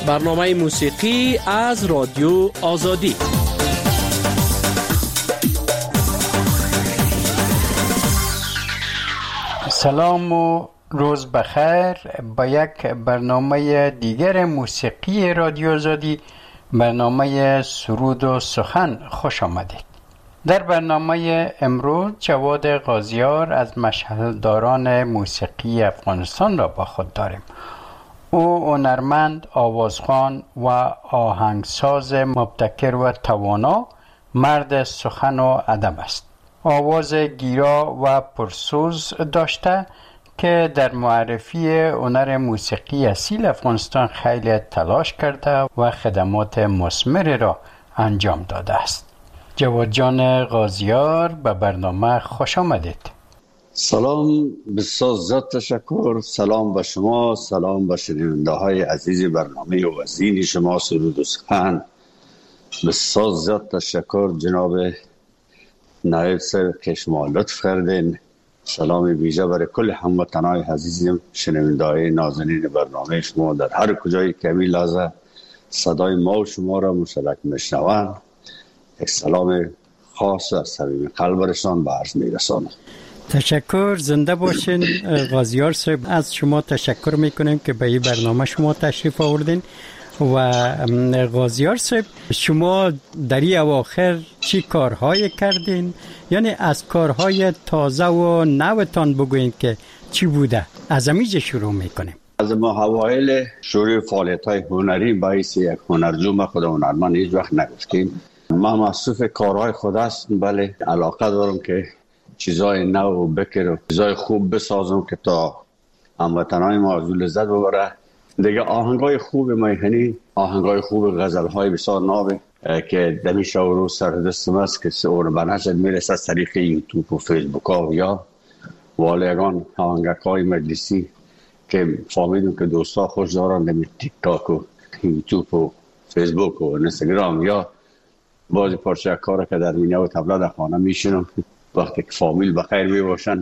برنامه موسیقی از رادیو آزادی. سلام و روز بخیر. با یک برنامه دیگر موسیقی رادیو آزادی، برنامه سرود و سخن خوش آمدید. در برنامه امروز جواد غازیار از مشعلداران موسیقی افغانستان را با خود داریم. او هنرمند، آوازخوان و آهنگساز مبتکر و توانا، مرد سخن و ادب است. آواز گیرا و پرسوز داشته که در معرفی هنر موسیقی اصیل افغانستان خیلی تلاش کرده و خدمات مثمر را انجام داده است. جواد جان غازیار، به برنامه خوش آمدید. سلام، بسیار زیاد تشکر. سلام به شما، سلام به شنونده های عزیز برنامه و وزین شما سرود و سخن. بسیار زیاد تشکر جناب نایب صاحب که شما لطف کردین. سلام ویژه برای کل هموطنان عزیزم، شنونده های نازنین برنامه شما در هر کجای که می لحظه صدای ما و شما را مشترک میشنوند. یک سلام خاص از صمیم قلبشان به عرض میرسانم. تشکر، زنده باشین. غازیار صاحب، از شما تشکر میکنیم که به این برنامه شما تشریف آوردین. و غازیار صاحب، شما در این اواخر چی کارهای کردین؟ یعنی از کارهای تازه و نوتان بگوین که چی بوده. از اینجا شروع میکنیم. از ما اوایل شروع فعالیت‌های هنری باعث یک هنرجو ما خود هنرمند هیچ وقت نگفتیم. ما مصروف کارهای خود است، بله علاقه دارم که چیزای نو و بکر و چیزای خوب بسازم که تا هموطنان ما از لذت ببره. دیگه آهنگای خوب میهنی، آهنگای خوب غزل‌های بسیار ناب که دمی شورو سر دستم است که سور بنشد میرسه از طریق یوتیوب و فیسبوک ها یا والیگان آهنگای مجلسی که فهمیدم که دوستا خوش دارن دمی تیک تاک و یوتیوب و فیسبوک و اینستاگرام یا بعضی پارچه کار که در مینه و تبله در خانه میشنم. وقتی که فامیل بخیر می باشن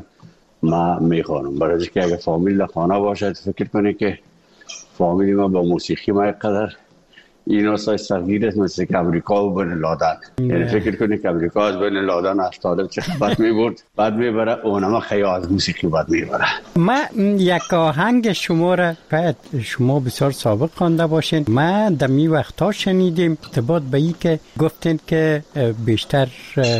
ما میخوانم، برای که اگه فامیل در خانه باشد فکر کنی که فامیلی ما با موسیقی ما قدر اینا سای صغیر است، مثل که امریکا و بین لادن. یعنی فکر کنی که امریکا از بین لادن افتاده چه خبت میبرد بعد میبره اونما خیلی از موسیقی بعد میبره. ما یک آهنگ شما را باید شما بسیار سابق خوانده باشین. ما در می وقتا شنیدیم ارتباط به این که گفتین که بیشتر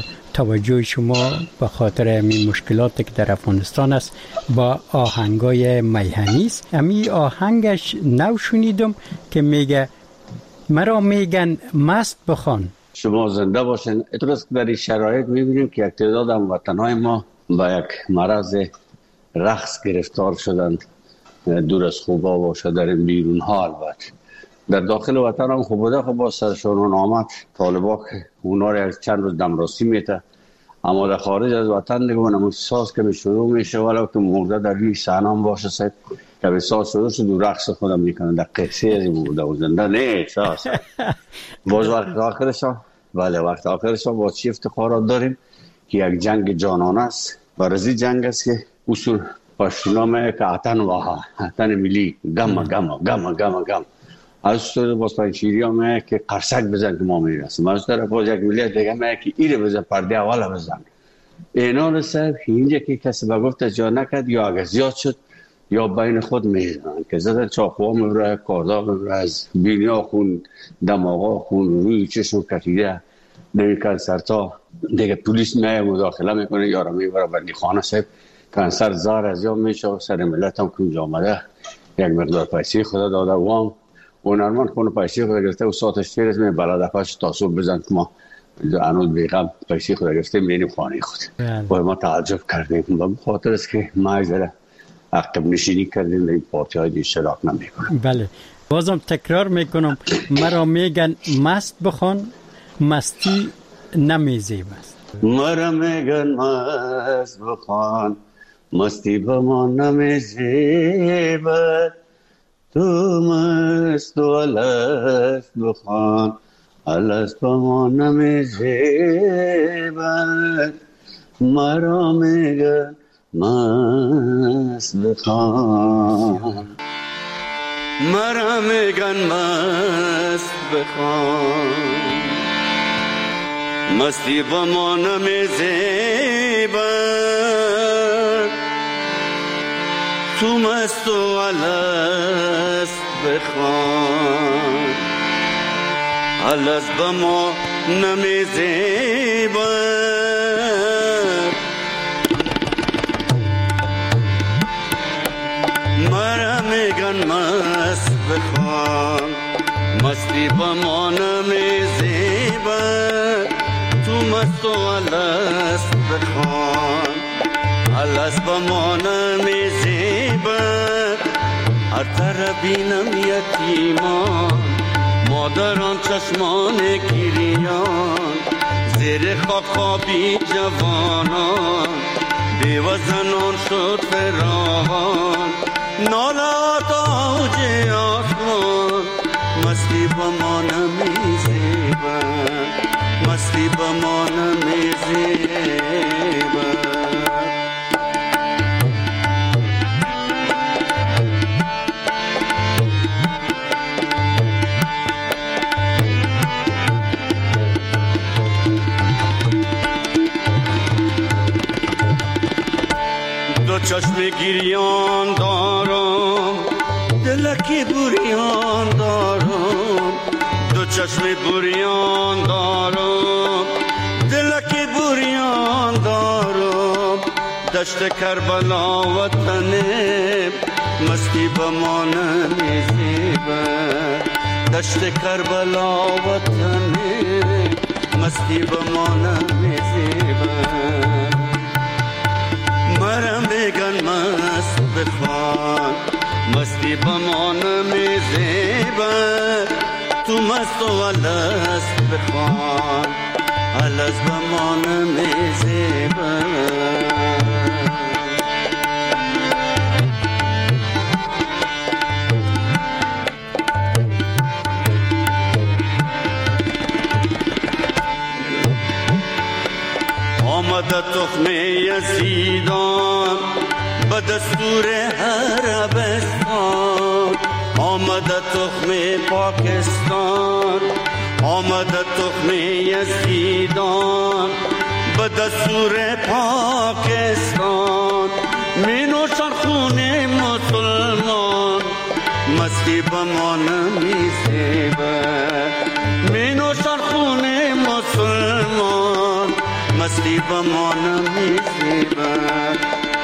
توجه شما به خاطر همین مشکلاتی که در افغانستان است با آهنگای میهنی است. همین آهنگش نو شنیدم که میگه مرا میگن مست بخوان. شما زنده باشین. اتفاقا در این شرایط میبینیم که یک تعداد هموطنان ما با یک مرض رقص گرفتار شدند، دور از خوبا باشه در این بیرون ها. البته در داخل وطن هم خوب بوده، خب با سرشون آمد طالبا که اونا را چند روز دمراسی میته، اما در خارج از وطن دیگه اونم ساز که شروع میشه ولو که مرده در روی صحنه هم باشه سید که به ساز شروع شد و رقص خودم میکنن. در قصه از مرده و زنده نه ساز باز وقت آخرش هم بله وقت آخرش هم با چی افتخارات داریم که یک جنگ جانانه است. برازی جنگ است که اصول پشتونامه که عطن واها عطن ملی گم گم گم گم گم از طور باز پنچیری همه که قرصک بزن که ما میرسیم، از طرف باز یک ملیت دیگه همه که ایره بزن پرده اولا بزن. اینان صاحب اینجا که کسی بگفت جا نکد یا اگر زیاد شد یا بین خود میزنن که زدن چاقوها میبره کاردا میبره از بینیا خون دماغا خون روی چشم کتیده نمی کنسرتا دیگه پولیس نه مداخله میکنه یارا میبره بندی خانه صاحب کنسر زار از یا میشه سر ملت هم کنجا آمده یک مقدار پیسی خدا داده وام هنرمند خونه پیسی خود گرفته و ساعتش فیرز می بلده پاش تاسوب بزن که ما انود بیغم پیسی خود گرفته میریم خانه خود و ما تعجب کردیم و بخاطر است که ما ایزاره عقب نشینی کردیم در این پارتی های اشتراک نمی کنم. بله بازم تکرار میکنم مرا میگن مست بخوان مستی نمیزیب است. مرا میگن مست بخوان مستی به ما نمیزیب تو مست و الست بخوان الست به ما نمیزیب مرا میگن مست بخوان. مرا میگن مست بخوان، مستی با ما نمیزیبد، تو مست و الست بخوان، الست با ما نمیزیبد، مرا میگن مست بخوان، مستی با ما نمیزیبد، تو مست و الست بخوان، الست با ما نمیزیبد، هر طرف بینم یتیمان، مادران چشمان گریان، زیر خاک خوابی جوانان، بیوه زنان شد فراوان، نالات آوج آسمان، مستی با ما نمیزیبد، مستی با ما نمیزیبد. دو چشم گریان دارم، دلکی بریان دارم، دو چشم بریان دارم، دلکی بریان دارم، دشت کربلا وطنم، مستی با ما نمیزیبد، دشت کربلا وطنم، مستی با ما نمیزیبد، مرا میگن مست بخوان، مستی با ما نمیزیبد، تو مست و الست بخوان، الست با ما نمیزیبد. آمد تخم یزیدان به دستور عربستان، آمد تخم پاکستان، آمد تخم یزیدان به دستور پاکستان، می نوشن خون مسلمان، مستی به ما نمیزیبد، می نوشن خون مسلمان، مستی با ما نمیزیبد،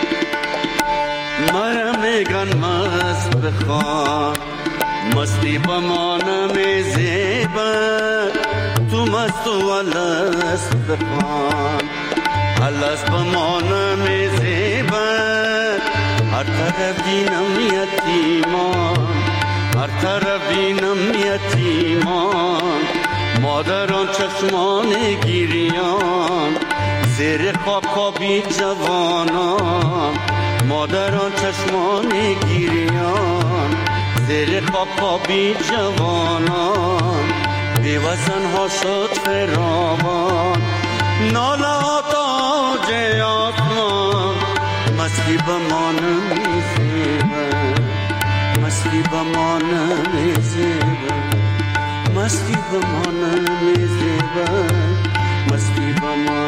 مرا میگن مست بخوان، مستی با ما نمیزیبد، تو مست و الست بخوان، الست با ما نمیزیبد، هر طرف بینم یتیمان، هر طرف بینم یتیمان، مادران چشمان گریان، زیر خوابی جوانان، مادران چشمان گریان، زیر خوابی جوانان، بیوه زنها شد فراوان، نالات آوج آسمان، مستی با ما نمیزیبد، مستی با ما نمیزیبد، مستی با ما نمیزیبد، مستی با ما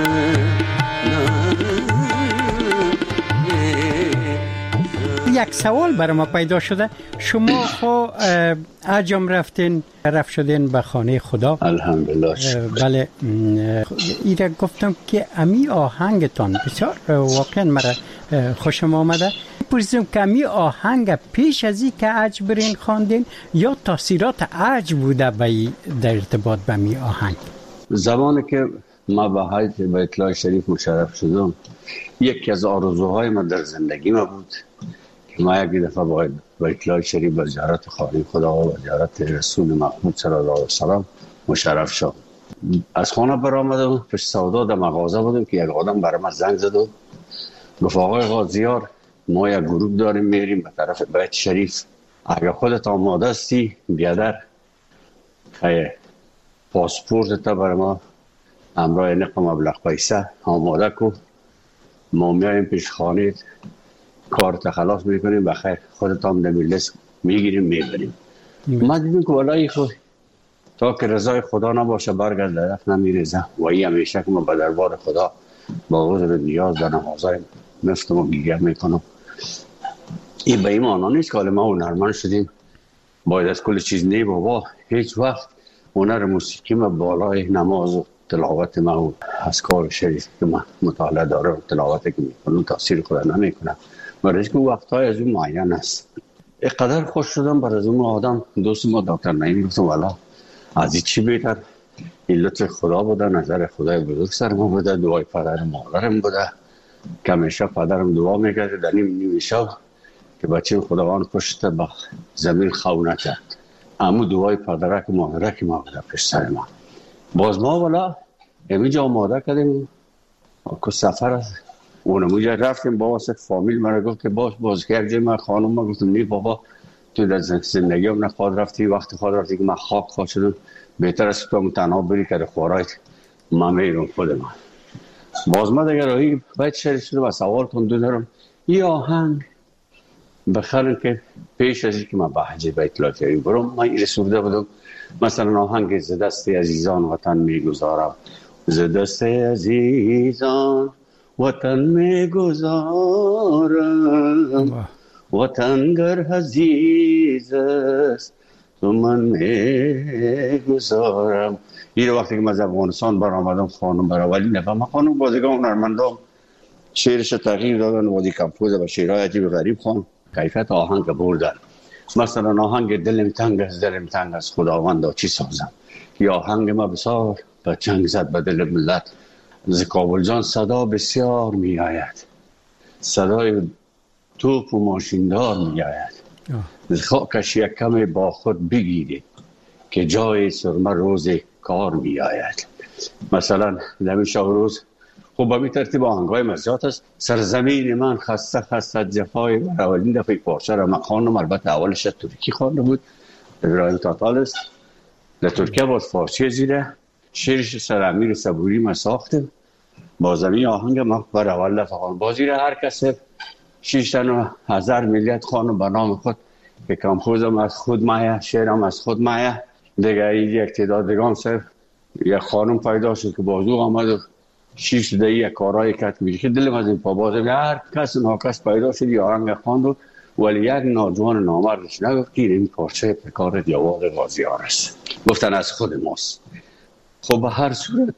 یک سوال برای ما پیدا شده، شما خو عجم رفت شدین به خانه خدا، الحمدلله. بله، ایره گفتم که امی آهنگتان بسیار واقعا مرا خوشم آمده. پرسیدم که امی آهنگ پیش از این که عج برین خواندین یا تاثیرات عج بوده در ارتباط به امی آهنگ؟ زمانی که ما به حج بیت الله شریف مشرف شدم، یکی از آرزوهای من در زندگی ما بود که ما یک دفعه باید بیت الله شریف به زیارت خانه خدا و زیارت رسول مقبول صلی الله علیه و سلم مشرف شدم. از خانه برآمدم، پیش سودا در مغازه بودم که یک آدم برای من زنگ زد و گفت آقای قاضیار، ما یک گروه داریم میریم به طرف بیت شریف، اگر خودت آماده هستی بیادر پاسپورت تا برای ما همراه نقم مبلغ پیسه آماده کو، ما میاییم پیش خانه کارت خلاص میکنیم، بخیر خودت هم در لیست میگیریم میبریم. ما دیدیم که والای خود تا که رضای خدا نباشه برگرد درخت نمیریزه و این همیشه که ما به دربار خدا با عذر نیاز در نمازهای مفتم و گیگر میکنم. این به این معنا نیست که ما هنرمند شدیم باید از کل چیز نی بابا. هیچ وقت هنر موسیقی ما بالای نماز و تلاوت ما و اذکار شریف که ما مطالعه دارم تلاوتی که میکنم تاثیر خدا نمیکنم. برای که وقتهای از اون معین است. اقدر خوش شدم بر از اون آدم دوست ما دکتر نعیم گفتم والا از این چی بهتر این لطف خدا بوده، نظر خدای بزرگ سر ما بوده، دعای پدر مادرم بوده که همیشه پدرم دعا میکرد در نیم شب که بچه خداوند پشت به زمین خو نکرد. اما دعای پدرک و مادرک ما بوده پشت سر ما. باز ما والا همینجا آماده کردیم که سفر است. اونموجه رفتیم با واسه فامیل مرا گفت که باز که یک جای من خانم ما گفتم نی بابا تو در زندگی هم نخواد رفتی وقت خود رفتی که من خواب شدم بهتر است تو تنها بری که خوارایت من میرم خود من. باز ما دیگه راهی باید شهر شدم و سوال کن دارم این آهنگ بخرن که پیش از این که من به حج بیت الله شریف برم من این رسولده بودم مثلا آهنگ ز دست عزیزان وطن میگذارم ز دست عزیزان وطن میگذارم وطن گر عزیز است تو من میگذارم. این وقتی که من از افغانستان برآمدم خانم برای نفهم خانم بازیگاه هنرمندان شعرش تغییر دادن و دی کمپوز و شعرهای عجیب غریب خان کیفیت آهنگ بردن. مثلا آهنگ دلم تنگ است خداوندا چی سازم یا آهنگ ما بسیار به چنگ زد به دل ملت ز کابل جان صدا بسیار می آید صدای توپ و ماشیندار می آید ز خاکش یک کم با خود بگیرید که جای سرمه روز کار می آید. مثلا دمی روز خب به می ترتیب آهنگای مزیات است. سرزمین من خسته جفای اولین دفعه پارچه را من خواندم. البته اولش ترکی خوانده بود ابراهیم تاتال است در ترکیه باز فارسی زیره شعرش سر امیر صبوری ما ساختم با زمین آهنگ ما بر اول دفعه خواندم بازی را هر کسی 6,000 ملیت خواندم به نام خود که کمپوزم از خود مایه شعرم از خود مایه دیگه یک تعداد دیگه سر یک خانم پیدا شد که بازو آمد و 6 دقیقه یک کارهای کرد که دلم از این پا بازم هر کس ناکس پیدا شد یا آهنگ خواند ولی یک ناجوان نامردش نگفت که این پارچه کار دیوار غازیار است گفتن از خود ماست. خب به هر صورت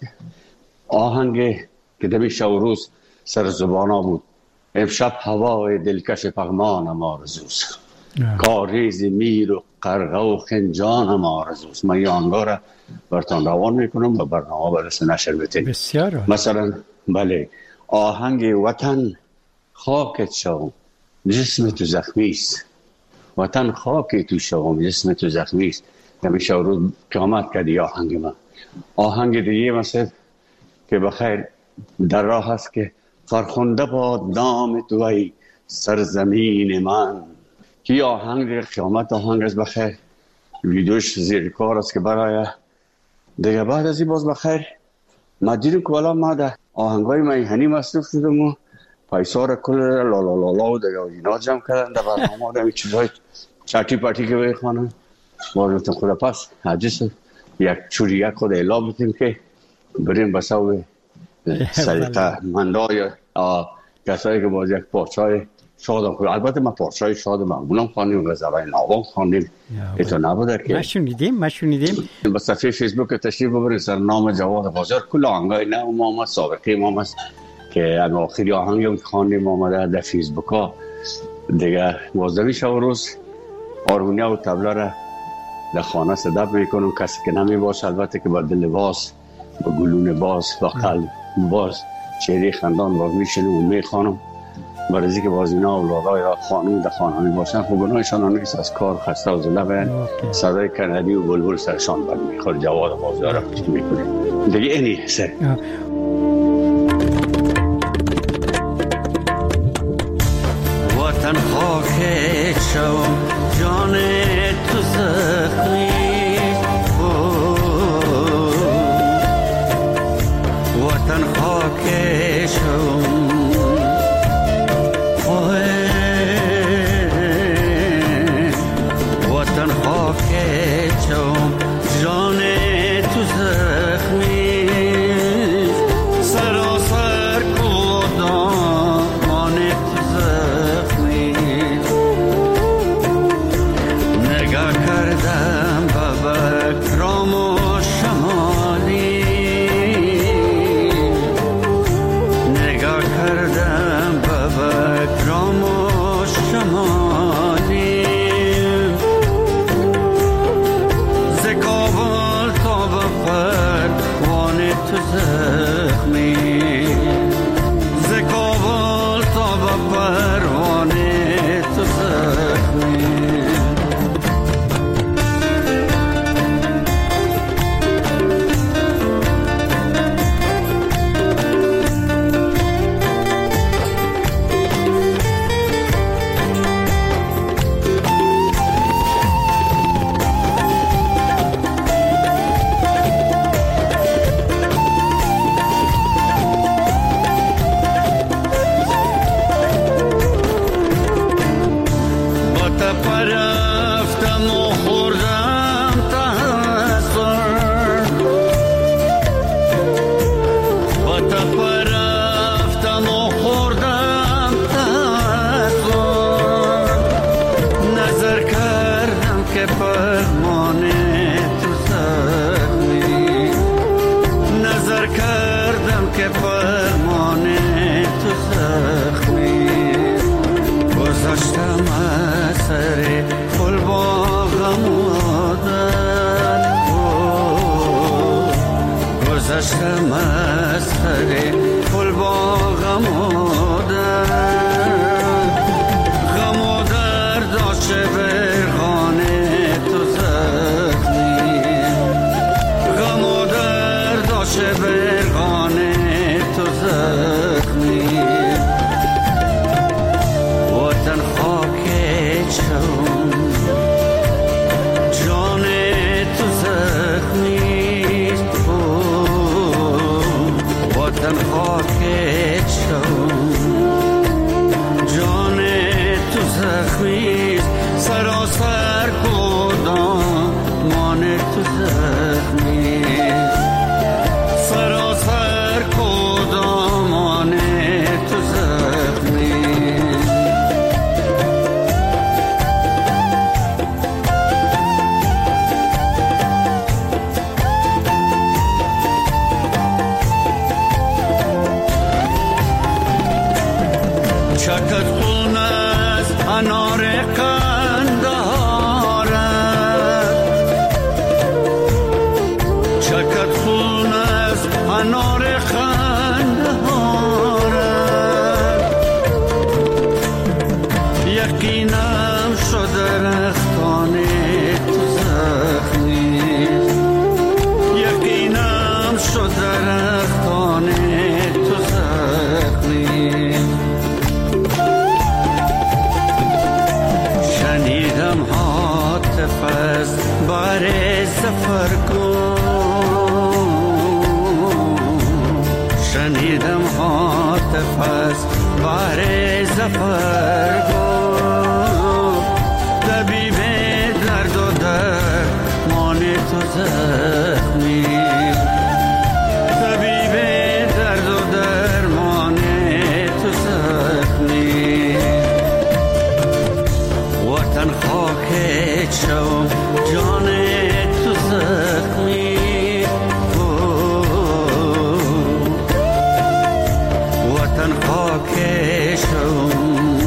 آهنگ که دمی شب و روز سر زبانا بود امشب هوای دلکش پغمانم آرزوست کاریز میر و قرغه و خنجانم آرزوست. من این آهنگا را برتان روان میکنم و برنامه برس نشر بتیم. بسیار مثلا بله آهنگ وطن خاکت شوم جسم تو زخمیست وطن خاک تو شوم جسم تو زخمیست همیشه رو قیامت کردی آهنگ من. آهنگ دیگه مثلا که بخیر در راه هست که فرخنده باد نام تو ای سرزمین من که آهنگ قیامت آهنگ است بخیر ویدیوش زیر کار است که برای دیگه بعد از این باز بخیر ما دیدیم که والا ما در آهنگای میهنی مصروف شدم و پیسا را کل لا لا لا لا و دیگه اینا جمع کردن در برنامه در این چیزهای چاتی پاتی که بخوانم بازم خدا پس حجیس یک چوری یک خود اعلام بتیم که بریم بساوی سریعه مندای کسایی که باز یک پارچای شادم خود البته ما پارچای شاد مقبولم خواندیم و زبای ناوان خواندیم ایتا نبوده که ما شنیدیم به صفحه فیسبوک تشریف ببرید سر نام جواد غازیار کل آهنگای نه ما سابقه ما هست که آخری آهنگم خواندیم آمده در فیسبوک ها دیگه 12 شب روز آرمونیا و تبله را در خانه صدب میکنم کسی که نمی باشه البته که با دل باز با گلون باز با قلب باز چهره خندان باز میشنم و میخوانم برای که باز اینا اولادای را خانون در خانه می باشن خب گناهشان نیست از کار خسته و زله باید صدای کندی و بلبل سرشان بر میخواد جواد غازیار را پشت میکنه دیگه اینی سر وطن خاک شو جان تو زخمی وطن خاک شو فرمان تو زخمی گذاشتم از سر پل با غم و درد گذاشتم از سر پل با غم و درد غم و درد داشته برخانه تو زخمی غم و درد داشته برخانه تو زخمی وطن خاک چون جان تو زخمی وطن خاک چون جان تو زخمی سراسر کدام مان تو زخمی سراسر کدام مان تو زخمی چکت خون از انار قندهاره چکت خون از انار قندهاره یقینم شده رختانه تو زخمی یقینم شده رختانه تو زخمی شنیدم هاتف از بار زفرگو شنیدم هاتف از بار زفرگو طبیب درد و درمان تو زخمی طبیب درد و درمان تو زخمی وطن خاک چون جان تو زخمی وطن خاک چون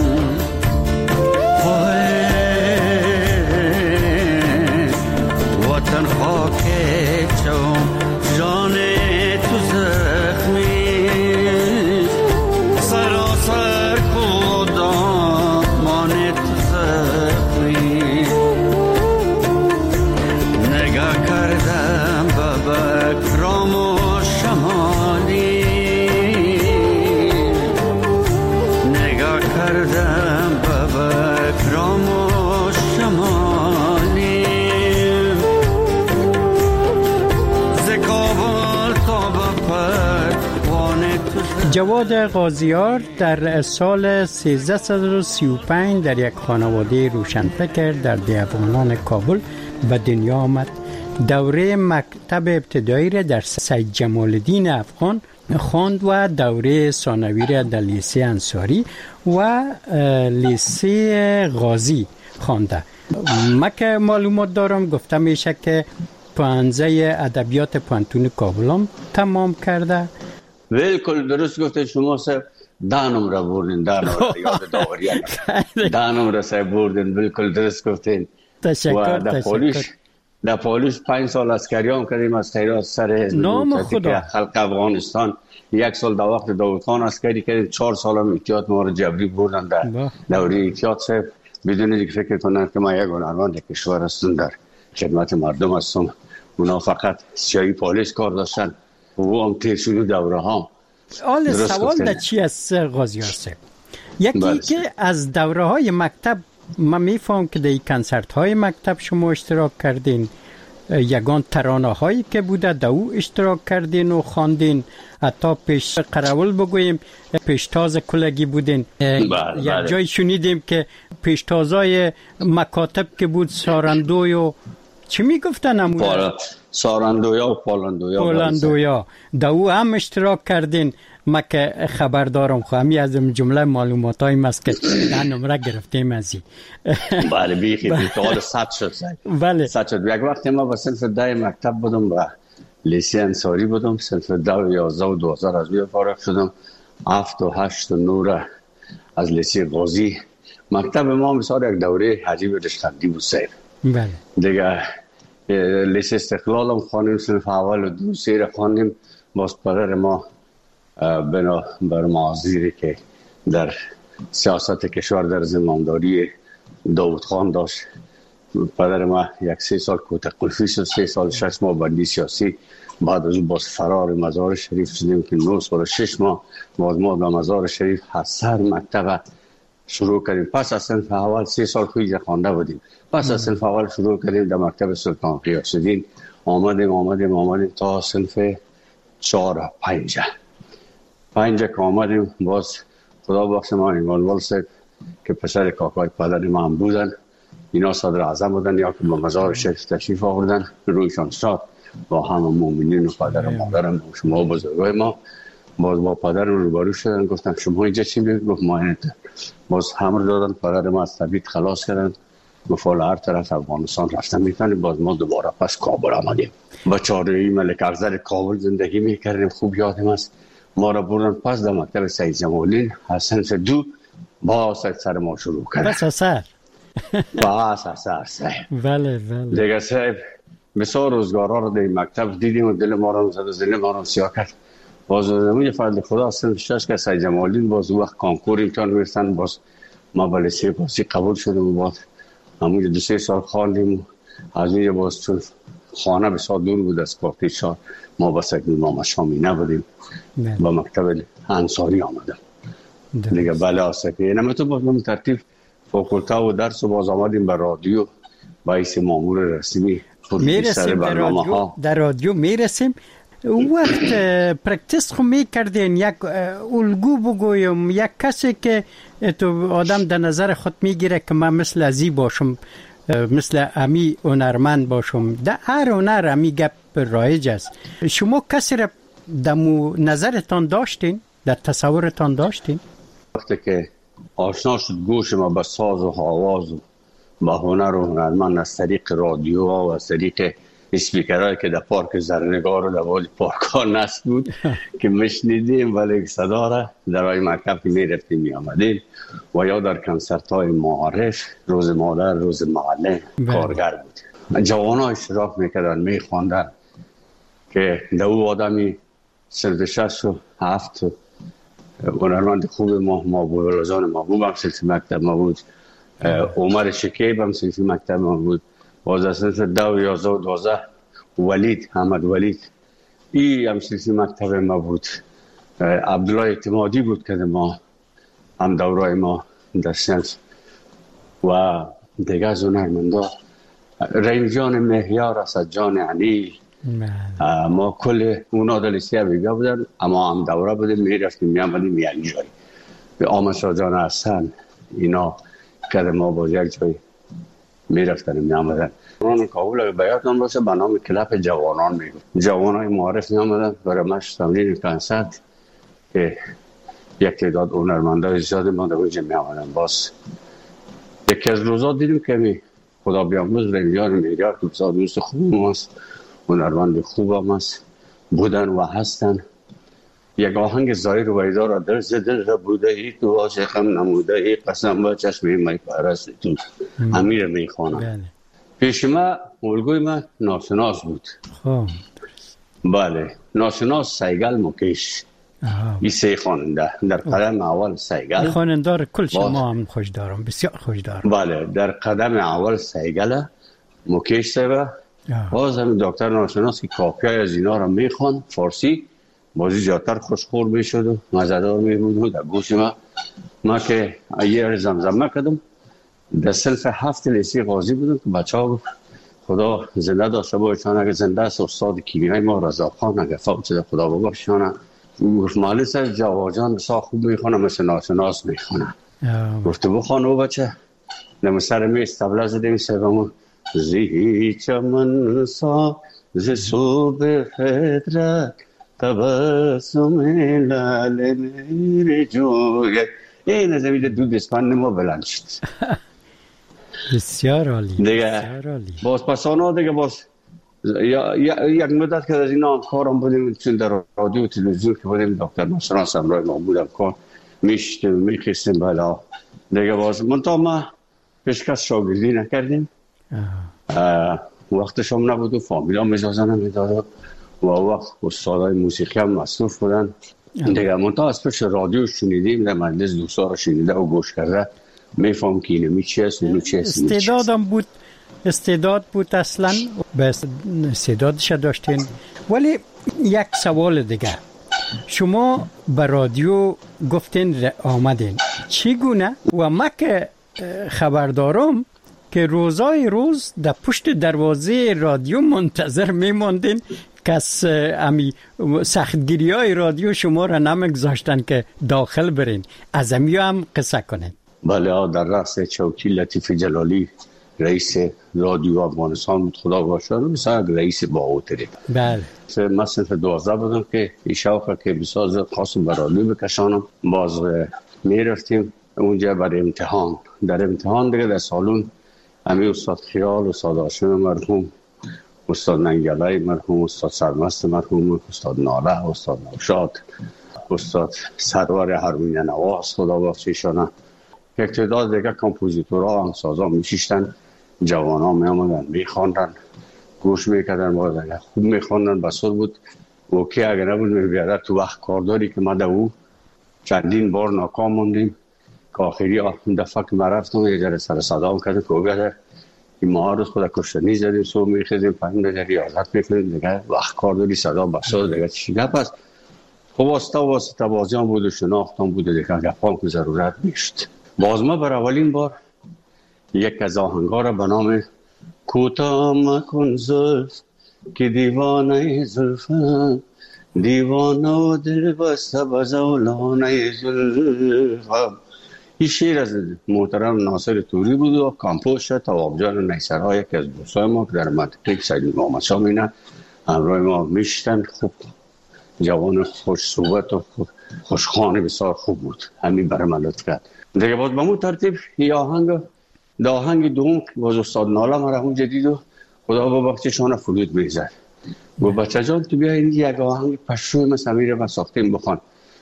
وطن خاک چون جان تو زخمی سراسر کدام مان تو زخمی نگاه کردم به بکرام و شمالی نگاه کردم به بکرام و شمالی ز کابل تا به پروان تو جواد قاضیار در سال 1335 در یک خانواده روشنفکر در بیابانان کابل به دنیا آمد. دوره مکتب ابتدایی را در سید جمال الدین افغان خواند و دوره ثانوی را در لیسه انصاری و لیسه غازی خوانده. من که معلومات دارم گفته میشه که پانزه ادبیات پانتون کابل هم تمام کرده. بالکل درست گفته شما سر دانم را بردین دانم را یاد داوری دانم را سر بردین بالکل درست گفتین. تشکر. در پالیس 5 سال عسکریان کردیم از خیرات سر نام خدا خلق افغانستان 1 سال در وقت داود خان عسکری کردیم 4 سال هم احتیاط ما رو جبری بردن در دوره احتیاط صاحب بدون اینکه فکر کنن که ما یک هنرمند کشور هستم در خدمت مردم هستم. اونا فقط سیاهی پالیس کار داشتن و هم تیر شده دوره ها. حال سوال در چی است قاضیار صاحب؟ یکی که از دوره های مکتب من میفهم که در کنسرت های مکتب شما اشتراک کردین، یگان ترانه هایی که بوده در او اشتراک کردین و خواندین، حتی پیش قراول بگوییم پیشتاز کلگی بودین. یک جای شنیدیم که پیشتازای مکاتب که بود سارندوی و چی میگفتن همون؟ سارندویا و پالندویا در او هم اشتراک کردین. ما که خبر دارم خواهمی از جمله معلومات هایی است که در نمره گرفتیم ازی. بله بیخی تا حال 100 شد. بله 100 شد. یک وقت ما با صنف 10 مکتب بودم و لیسه انصاری بودم، صنف 10 و 11 و 12 از بیا فارغ شدم. 7 و 8 و 9 از لیسه غازی. مکتب ما مثلا یک دوره عجیب رشتندی بود سیر. بله. دیگه لیسه استقلال هم خواندیم، صنف اول و 2 3 خواندیم. باز پدر ما بنا بر معاذیری که در سیاست کشور در زمانداری داوود خان داشت، پدر ما 1-3 سال کوته قلفی شد، 3 سال 6 ماه بندی سیاسی. بعد از اون باز فرار مزار شریف شدیم که 9 سال و 6 ماه باز ما به مزار شریف حسر مکتب شروع کردیم. پس از صنف اول 3 سال خویج خوانده بودیم. پس از صنف اول شروع کردیم در مکتب سلطان غیاث الدین. آمدیم تا صنف 4 و 5 که آمدیم. باز خدا بخش ما ایمانوال صاحب که پسر کاکای پدر ما هم بودن، اینا صدر اعظم بودن یا که به مزار شریف تشریف آوردن، رویشان شاد با همه مومنین و پدر و مادرم و شما بزرگای ما. باز با پدرم روبرو شدن، گفتن شما اینجا چی میگید؟ گفت ما اینجا. باز همه دادن، پدر ما از طبیعت خلاص کردن، گفت هر طرف افغانستان رفتن میکنیم. باز ما دوباره پس کابل آمدیم. با چهارراهی ملک افضل کابل زندگی میکردیم. خوب یادم است ما را بردن پس در مکتب سید جمالدین از صنف 2 با سر ما شروع کردن. بس اثر صاحب. بله. دیگه صاحب بسیار روزگارا رو در مکتب دیدیم و دل ما رو زد، دل ما رو سیاه کرد. باز یه فضل خدا صنف 6 که سید جمالدین باز وقت کانکور امتحان میرسن، باز ما به لیسه پاسی قبول شدیم و باز همون 2-3 سال خواندیم. از اونجا باز چون خانه بسیار دور بود از پارتی شهر، ما با سکنی ما شامی نبودیم. با مکتب انصاری آمدم دیگه. بله آسکه نمیتون باز من ترتیب فاکولته و درس و باز آمدیم به رادیو با ایس مامور رسمی میرسیم در رادیو میرسیم. وقت پرکتیس خو میکردین، یک الگو بگویم، یک کسی که تو آدم در نظر خود میگیره که من مثل ازی باشم، مثل امی هنرمند باشم، در هر هنر امی گپ رایج است. شما کسی را در نظرتان داشتین، در تصورتان داشتین؟ وقتی که آشنا شد گوش ما به ساز و آواز و به هنر و هنرمند از طریق رادیو و از طریق اسپیکرهایی که در پارک زرنگار و در وادی پارک‌ها نصب بود که مشنیدیم، ولی صدا را در راه مکتب که میرفتیم میامدیم و یا در کنسرت‌های معارف، روز مادر، روز معلم کارگر بود. جوان‌ها اشتراک میکردن، میخواندن که در او آدمی صنف 6 و 7 هنرمند خوب ما بولازان محبوب هم صنف مکتب ما بود، عمر شکیب هم صنف مکتب ما بود. باز از صنف 10 و 11 و 12 ولید، احمد ولید ای هم صنف مکتب ما بود. عبدالله اعتمادی بود که ما هم دورای ما در صنف و دیگه از هنرمندا رحیم جان مهیار، اسد جان علی، ما کل اونا در لیسه بیگا بودن، اما هم دوره بودیم، میرفتیم میامدیم یک جای. به آمد شاه جان حسن اینا که ما باز یک جای میرفتن میامدن. اون کابل بیاتون باشه به نام کلپ جوانان میگفت. جوانای معارف میامدن برای مشت تمرین کنسرت که یک تعداد هنرمندای زیاد ما در اونجا میامدن. باز یکی از روزا دیدیم که خدا بیاموز رنجان میلیار که بسیار دوست خوب ماست، هنرمند خوب هم هست، بودن و هستن. یک آهنگ زایر و ایدار را در زدل را بوده ای تو عاشقم نموده ای قسم با چشمی می پرست تو امیر میخوانم. پیش ما الگوی من ناشناس بود. بله ناشناس سیگل مکیش این 3 خواننده در قدم اول سیگل خواننده کل شما هم خوش دارم، بسیار خوش دارم. بله در قدم اول سیگل مکیش سیبه. باز هم دکتر ناشناس که کاپیای از اینا را میخوان فارسی، بازی جاتر خوشخور میشد و مزدار میبود. در گوش ما که یه زمزمه کردم در صنف 7 لیسه غازی بودم که بچه ها خدا زنده داشته باشن، اگه زنده است استاد کیمیای ما رضا خان اگه فوت شده خدا ببخشونه، گفت مالس جواجان بسیار خوب میخونه مثل ناشناس میخونه. گفت بخوانو بچه نمی سر میز طبله زدیم سبمون زی چمن سا ز صبح فطرت تبسم لاله میری جوی. این از امید دو دستان ما بلند شد. بسیار عالی. دیگه باز پسانا دیگه باز یک مدت که از اینا هم کارم بودیم، چون در رادیو و تلویزیون که بودیم دکتر ناصران همراه ما بودم کار میشتیم میخیستیم بالا دیگه. باز منطقه ما پیشکش شاگردی نکردیم، وقتش هم نبود و فامیل هم اجازه نمیداد و وقت استادای موسیقی هم مصروف بودن دیگه. منطقه از پیش رادیو شنیدیم، در مجلس دوستا رو شنیده و گوش کرده میفهم که اینمی چی هست اینو چی هست. استعداد بود اصلا، بس استعدادش داشتین. ولی یک سوال دیگه، شما به رادیو گفتین آمدین چگونه؟ و ما که خبردارم که روز در پشت دروازه رادیو منتظر میماندین، کس امی سختگیری های رادیو شما را نمیگذاشتن که داخل برین. از امی هم قصه کنین. بله، در رأس چوکی لطیف جلالی رئیس رادیو افغانستان بود، خدا باشد، مثلا رئیس باوتری. بله. من صنف 12 بودم که این شوقه که بساز خواستم بر رادیو بکشانم. باز میرفتیم اونجا برای امتحان. در امتحان دیگه در سالون امی استاد خیال، استاد هاشم مرحوم، استاد ننگلای مرحوم، استاد سرمست مرحوم، استاد ناله، استاد نوشاد، استاد سرور هرمین نواز، خدا بخشیشانه، یک تعداد دیگه کمپوزیتورها هم سازا میشیشتن. جوان ها می آمدن میخواندن، گوش میکردن، باز اگر خوب میخواندن بسور بود. و که اگر نبود میبیاده تو وقت کارداری که ما در او چندین بار ناکام موندیم که آخری دفعه که ما رفتم یه جره سر صدام کردن که اوگه این ماه روز خود کشتنی زدیم، سو میخیزیم پایین دیگه ریاضت میکنیم دیگه وقت کارداری صدا بسور دیگه چی گپ است. خب واسطه بازی هم بود و شناخت هم بود دیگه گپ هم که ضرورت میشت. باز ما بر اولین بار یک از آهنگا را به نام کوتاه مکن زلف که دیوانه زلفم، دیوانه و دل بسته بزولانه زلفم، این شعر از محترم ناصر توری بود و کمپوز شد تواب جان نیسرها، یک از دوستای ما که در منطقه سید محمد شاه مینه همراه ما میشتن. خوب جوان خوش صحبت و خوشخانه بسیار خوب بود، همین برای من لطف کرد دیگه. باز به مون ترتیب آهنگ دوم باز استاد ناله مرحوم جدید و خدا ببخشیشان فرود میزد. گفت بچه جان تو بیا این یک آهنگ پشوی ما سمیره ما ساختیم بخوان.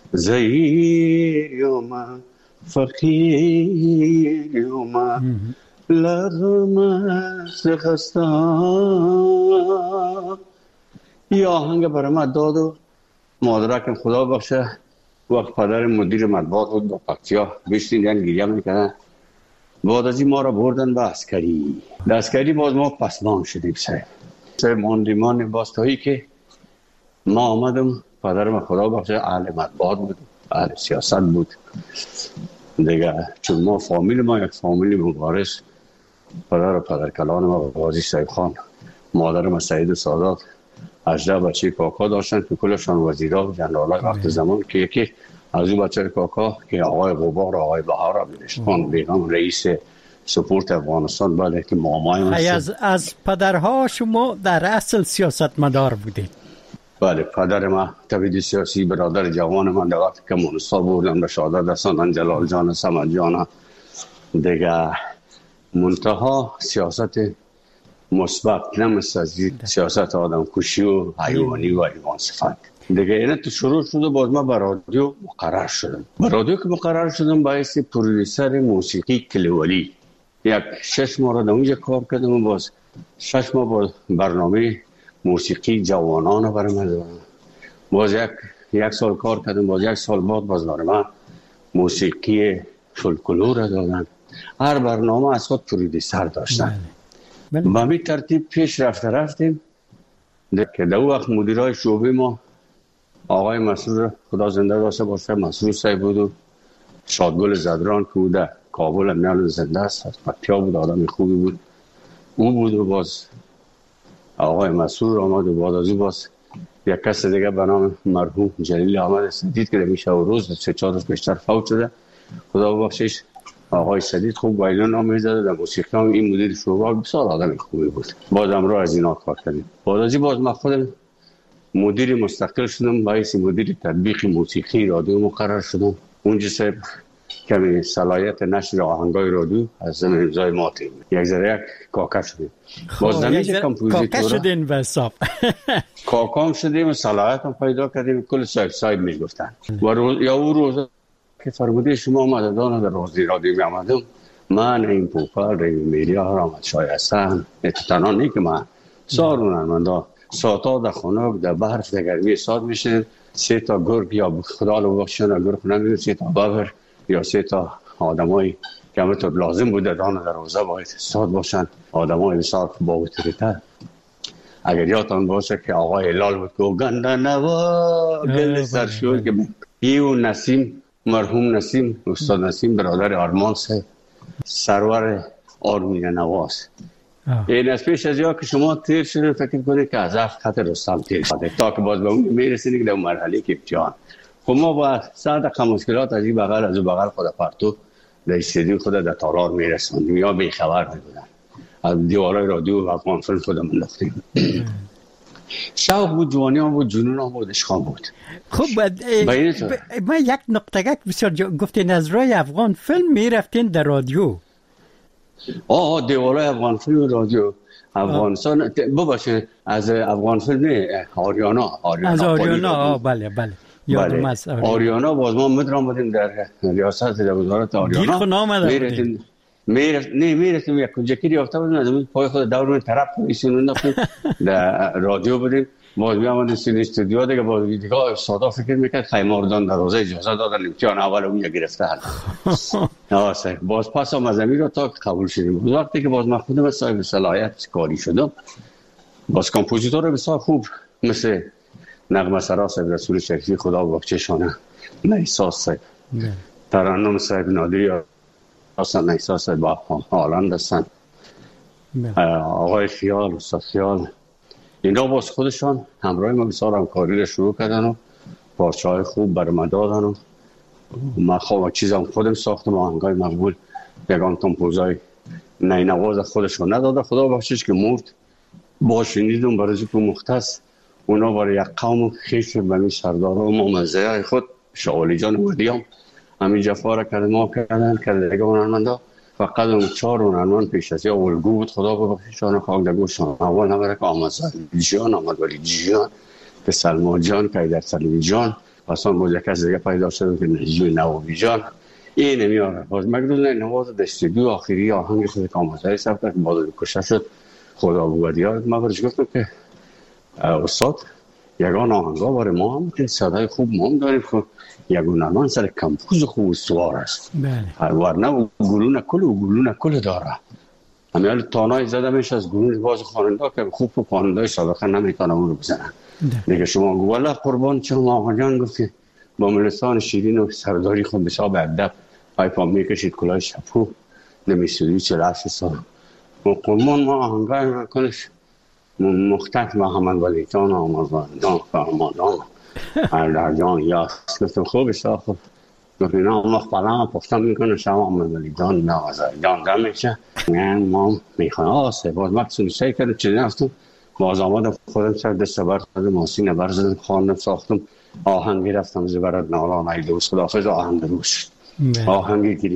زیرم فقیرم لغم سخستم، این آهنگ برای ما داد و مادرکم خدا بخشه وقت پدر مدیر مطبوعات بود با پکتیا بیشتین یعنی گریه میکنن. بعد از این ما را بردن به عسکری. در عسکری باز ما پسمان شدیم سه ماندیمان باز تایی که ما آمدم. پدرم خدا بخشه اهل مطبوعات بود، اهل سیاست بود دیگه. چون ما فامیل ما یک فامیلی مبارز، پدر کلان ما غازی سیب خان، مادرم سعید سادات، 18 بچه کاکا داشتن که کلشان وزیرا و جنرالای وقت زمان که یکی از اون بچه کاکا که آقای غبار آقای بهار عبدالرشید بیگم رئیس سپورت افغانستان، بله که مامای از پدرها شما در اصل سیاستمدار بودید؟ بله، پدر ما تبعید سیاسی، برادر جوان من در وقت کمونیستا بردن به شهادت رساندن، جلال جان صمد جان دیگه. منتها سیاست مثبت، نه سیاست آدم کشی و حیوانی و حیوان صفت دیگه. اینه تو شروع شده. باز ما به رادیو مقرر شدم. به رادیو که مقرر شدم باعث پرودوسر موسیقی کلیولی یک 6 ماه را در اونجا کار کردم و باز 6 ماه با برنامه موسیقی جوانان برای من دادم. باز یک سال کار کردم. باز 1 سال بعد باز برای من موسیقی فولکلور را دادن. هر برنامه از خود پرودوسر داشتن. با همین ترتیب پیش رفتیم که در وقت مدیرای شعبه ما آقای مسرور خدا زنده داشته باشه، مسرور صاحب بود و شادگل زدران که بود در کابل میال زنده است، از پکتیا بود، آدم خوبی بود، او بود. و باز آقای مسرور آمد و بعد از او باز یک کس دیگه به نام مرحوم جلیل احمد سدید که میشه و روز 3-4 روز بیشتر فوت شده، خدا ببخشش. آقای سدید خوب وایلون هم میزد در موسیقی هم. این مدیر شعبه بسیار آدم خوبی بود. باز امروز از اینا کار کردیم. بعد باز من خودم مدیر مستقل شدم، باعث مدیر تطبیق موسیقی رادیو مقرر شدم. اونجا صاحب کمی صلاحیت نشر آهنگای رادیو از زمین امضای ما تیم یک ذره کاکا شدیم. باز نمیشه کمپوزیتورا کاکا شدین و صاف کاکام شدیم و صلاحیت هم پیدا کردیم. کل صاحب میگفتن و یا او روز که فرموده شما آمددان در رادیو می آمدم، من این پوپر این میلیار آمد شای هستن تنها نی که من سارونن من دا ساتا در خانه در برف در گرمی ساد میشه 3 تا گرگ یا خدا رو بخشن گرگ نمیدون 3 تا ببر یا 3 تا آدمایی که همونطور لازم بوده دانه در روزه باید ساد باشن آدمای بسیار با اوتوریته. اگر یادتان باشه که آقای لال بود که گنده نوا گل سرشور که ایو نسیم مرحوم نسیم استاد نسیم برادر آرمان صاحب سرور آرمین نواز این از پیش از یا که شما تیر شده فکر کنید که از افت خط رستم تیر شده تا که باز به اون میرسید که در مرحله که جان خب ما با ساعت دقیقه مشکلات از این بغل از اون بغل خود پرتو در استودیو خود در تالار میرسوندیم یا بیخبر میبودن از دیوارای رادیو و افغان فیلم خودم انداختیم. شوق بود، جوانی هم بود، جنون هم بود، عشق هم بود. خب ما یک نقطه بسیار گفتین از رای افغان فیلم میرفتین در رادیو. دیوارای افغان فیلم و رادیو افغانستان بباشه از افغان فیلم نه آریانا از آریانا بله یادم از آریانا باز ما مدرام بودیم در ریاست در وزارت آریانا گیر خنا آمده بودیم میرفتیم یک کنجکی ریافته بودیم از اون پای خود دور من طرف ایشون در رادیو بودیم باز میامدیم استودیو دیگه با دیگه سادا فکر میکرد خیماردان دروازه اجازه دادن امتحان اول اون گرفتن باز پس هم از امیر رو تا قبول شدیم. وقتی که باز من خودم صاحب صلاحیت کاری شدم باز کمپوزیتور بسیار خوب مثل نغمه سرا صاحب رسول شریفی خدا بخششانه نیساس صاحب ترنم صاحب نادری اصلا نیساس صاحب با هالند هستن آقای خیال استاد خیال اینا باز خودشان همراه ما بسیار همکاری رو شروع کردن و پارچه های خوب بر ما دادن و من خواه چیزم خودم ساختم آهنگای مقبول یگان کمپوزای نینواز خودشون نداده خدا بخشش که مرد با شنیدم برای که مختص اونا برای یک قوم خیش بمی سردار و ممزه های خود شعالی جان ودیام همین جفا را کرده ما کردن کرده دیگه هنرمندا فقط اون 4 هنرمند پیش از یا الگو بود خدا بخششان خاک در گوشان اول نبره که آمد جان آمد ولی جان که سلمان جان که در سلمی جان پس آن بود کسی دیگه پیدا شد که نجیب نوابی جان این نمیاره باز مگرون نواز دستیدو آخری آهنگ خود که آمد های سب کرد باز کشه شد خدا بود یاد ما برش گفتم که استاد یگان آهنگا باره ما هم که صدای خوب ما هم داریم که یگان هنرمند سر کمپوز خوب استوار است ورنه گلون کل داره همه حال تانای زدمش از گلون باز خواننده که خوب و خواننده سابقه نمیتونه اون رو بزنن دیگه شما گوالا قربان چون آقا جان گفتی با ملستان شیرین و سرداری خود بسیار به ادب پایپا میکشید کلاه شپو نمیستودی 48 سال و قربان ما آهنگای کنش مختلف محمد ولی جان آمازدان فرماندان در جان یاست گفتم خوبش خوب گفتم اینا ما خبرم پختم میکنه شما محمد ولی جان نوازه جان دمیشه ما میخواه آسه باز مقصود سعی کرده چیزی نفتم باز آمدم خودم سر دست بر خودم ماسین برزدم خواندم ساختم آهنگی رفتم زبرد نالان ای دوست خدافز آهنگ روش آهنگی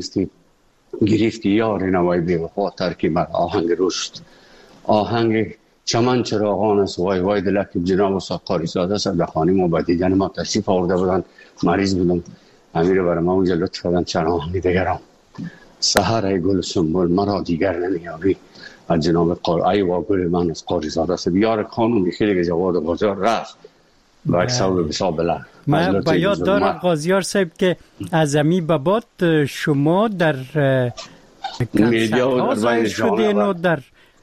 گرفتی یاری نوای بیوفا ترکیب آهنگ روشت آهنگ چمن چراغان است وای وای دلک جناب استاد قاری زاده سردخانی ما با دیدن ما تشریف آورده بودن مریض بودم امیر برای ما اونجا لطف کردن چند آهنگی دیگرم سحر ای گل سنبل مرا دیگر نمیابی از جناب قاری و گل من از قاری زاده است بیار خانومی خیلی جواد بازار رفت و یک سوال بسا بلند من با یاد دارم قاضیار صاحب که از امی بابات شما در میدیا ظاهر شدین و در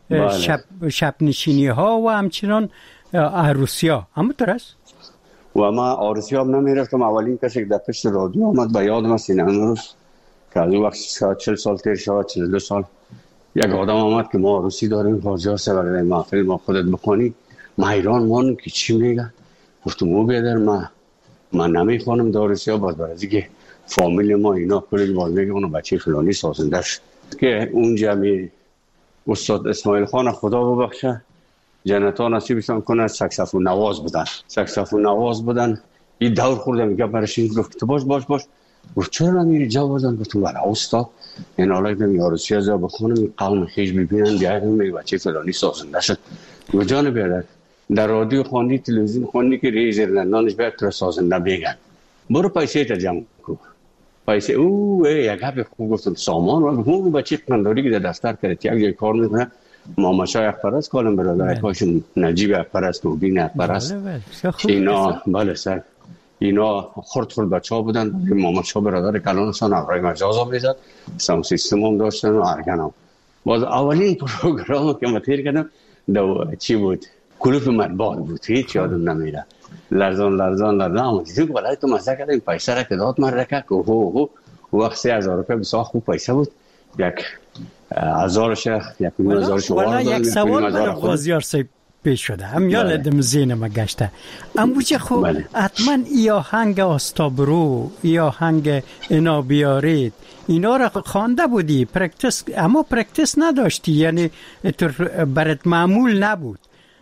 شب نشینی ها و همچنان عروسی ها همونطور است؟ و ما عروسی ها نمیرفتم اولین کسی که در پشت رادیو آمد به یادم است این امروز که از اون وقت 40 سال تیر شد 42 سال یک آدم آمد که ما عروسی داریم قاضیار صاحب برای محفل ما خودت بخونی ما حیران مانم که چی میگن گفتم او بیادر من نمیخوانم دارسی ها باز برای که فامیل ما اینا کلی باز میگه اونو بچه فلانی سازنده شد که اون جمعی استاد اسماعیل خان خدا ببخشه جنتا نصیبشان کنه سکسفون نواز بودن این دور خوردم میگه برشین گفت باش گفت چرا نمیری جا بردن؟ گفتم ولی استاد این حالا که عروسی از بخونم این قوم خیش ببینن بیاید میگه بچه فلانی سازنده شد. گفت جان بیادر در رادیو خواندی تلویزیون خواندی که رئیس ایرلندانش بیاد تو سازنده بگن برو پیسه تا جمع کن. پیسه یک حرف خوب گفتم سامان و اون بچه قنداری که در دفتر کرد یک جای کار میکنه ماماشای اخبارست کالم برادر کاشون نجیب اخبارست و بین اخبارست اینا بله سر اینا خرد بچه ها بودن ماماشا برادر کلانشان اقرای مجاز ها میزد سام سیستم هم داشتن و ارگن هم باز اولین پروگرام که مطیر کردم چی بود؟ کلوپ مطبوعات بود هیچ یادم نمیره لرزان اما دیدیم بالای تو مزده کرده این پیسه را که داد من رکه که وقت 3,000 روپیه بسیار خوب پیسه بود 1,000ش 1,000ش والا یک سوال برای غازیار صاحب پیش شده هم یادم ذهنم گشته اموچه خب حتما یا هنگ آستابرو یا هنگ اینا بیارید اینا را خوانده بودی پرکتس اما پرکتس نداشتی یعنی برات معمول نبود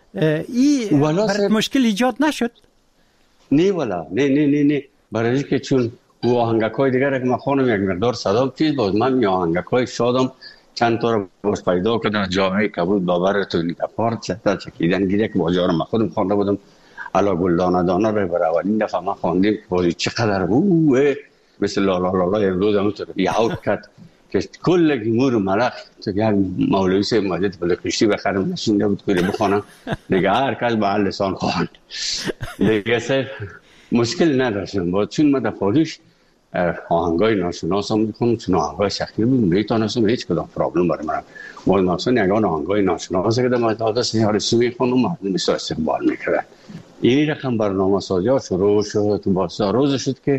این برات مشکل ایجاد نشد؟ نه والا نه برای که چون او آهنگکای دیگر که من خانم یک مقدار صدا چیز باز من یا آهنگکای شادم چند تا رو باز پیدا کردم جامعه کبود باور تو نیکپارت چکیدن گیره که بازی ها رو من خودم خوانده بودم علا گلدانه دانه رو برای اولین دفعه من خواندیم بازی چقدر مثل لالا امروز همونطور یهود کرد که کل گیمور و ملق تو که مولوی سه مجد بلکشتی بخرم نشینده بود کنه بخوانم دیگه هر کس به هر لسان خواهند دیگه سر مشکل نداشتم با چون من دفعالیش آهنگای ناشناس هم میکنم چون آهنگای شخصی بود میتونستم هیچ کدام پرابلم برای من باید مثلا یکان آهنگای ناشناس که در دادست نیارسی میخونم مردم میسا استقبال میکرد این رقم برنامه سازی ها شروع شد تو باستا روز شد که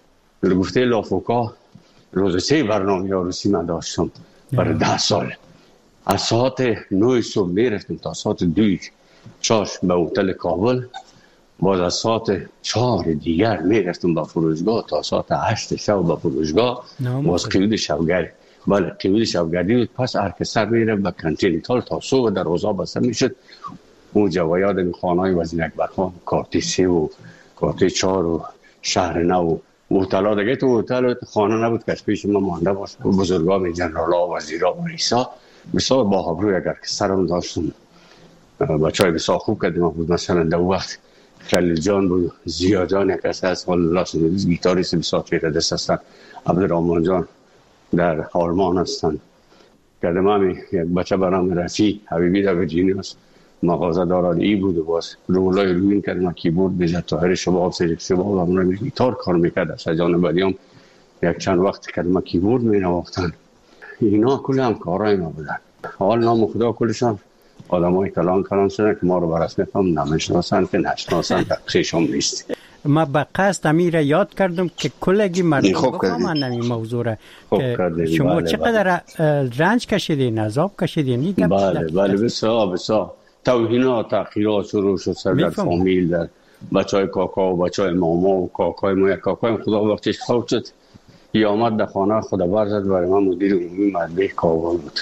گفته لافوکا روز 3 برنامه عروسی من داشتم برای 10 سال از ساعت 9 صبح میرفتم تا ساعت 2 چاش به هتل کابل باز از ساعت 4 دیگر میرفتم به فروشگاه تا ساعت 8 شب به فروشگاه باز قیود شبگردی بله قیود شبگردی پس ارکستر میره به کنتیننتال تا صبح در روزا بسته میشد اون جوایاد خانهای وزیر اکبرخان کارتی 3 و کارتی 4 و شهر نو هتل دیگه تو هتل خانه نبود که پیش ما مانده باشه بزرگان جنرالا و وزیرا و رئیسا بسیار با ابرو اگر که سرم داشتم بچهای بسیار خوب کردیم بود مثلا در وقت خلیل جان بود زیاد جان یک از الله سنویز گیتاریست بسیار چهره دست هستن عبدالرحمن جان در آلمان هستن کردم همی یک بچه برام رفیع حبیبی در ویرجینیاس مغازه دارد ای بود و باز رولای روین کردم کیبورد بیزد تاهر شباب سیجک شباب همون گیتار کار میکرد از جان بدیام یک چند وقت کردم کیبورد می نواختن اینا کل هم کارهای ما بودن حال نام خدا کلشان آدم های کلان شدن که ما رو برسمت هم نمیشناسن که نشناسن در خیش هم نیست ما به قصد امیره یاد کردم که کلگی مردم بفهمن نمی موضوع را که شما چقدر رنج کشیدین عذاب کشیدین بله بسیار توهینات تأخیرات شروع شد سر در فامیل در بچه های کاکا و بچه های ماما و کاکای ما یک کاکای خدا وقتش فوت شد یه آمد در خانه خدا برزد برای من مدیر عمومی مطبع کابل بود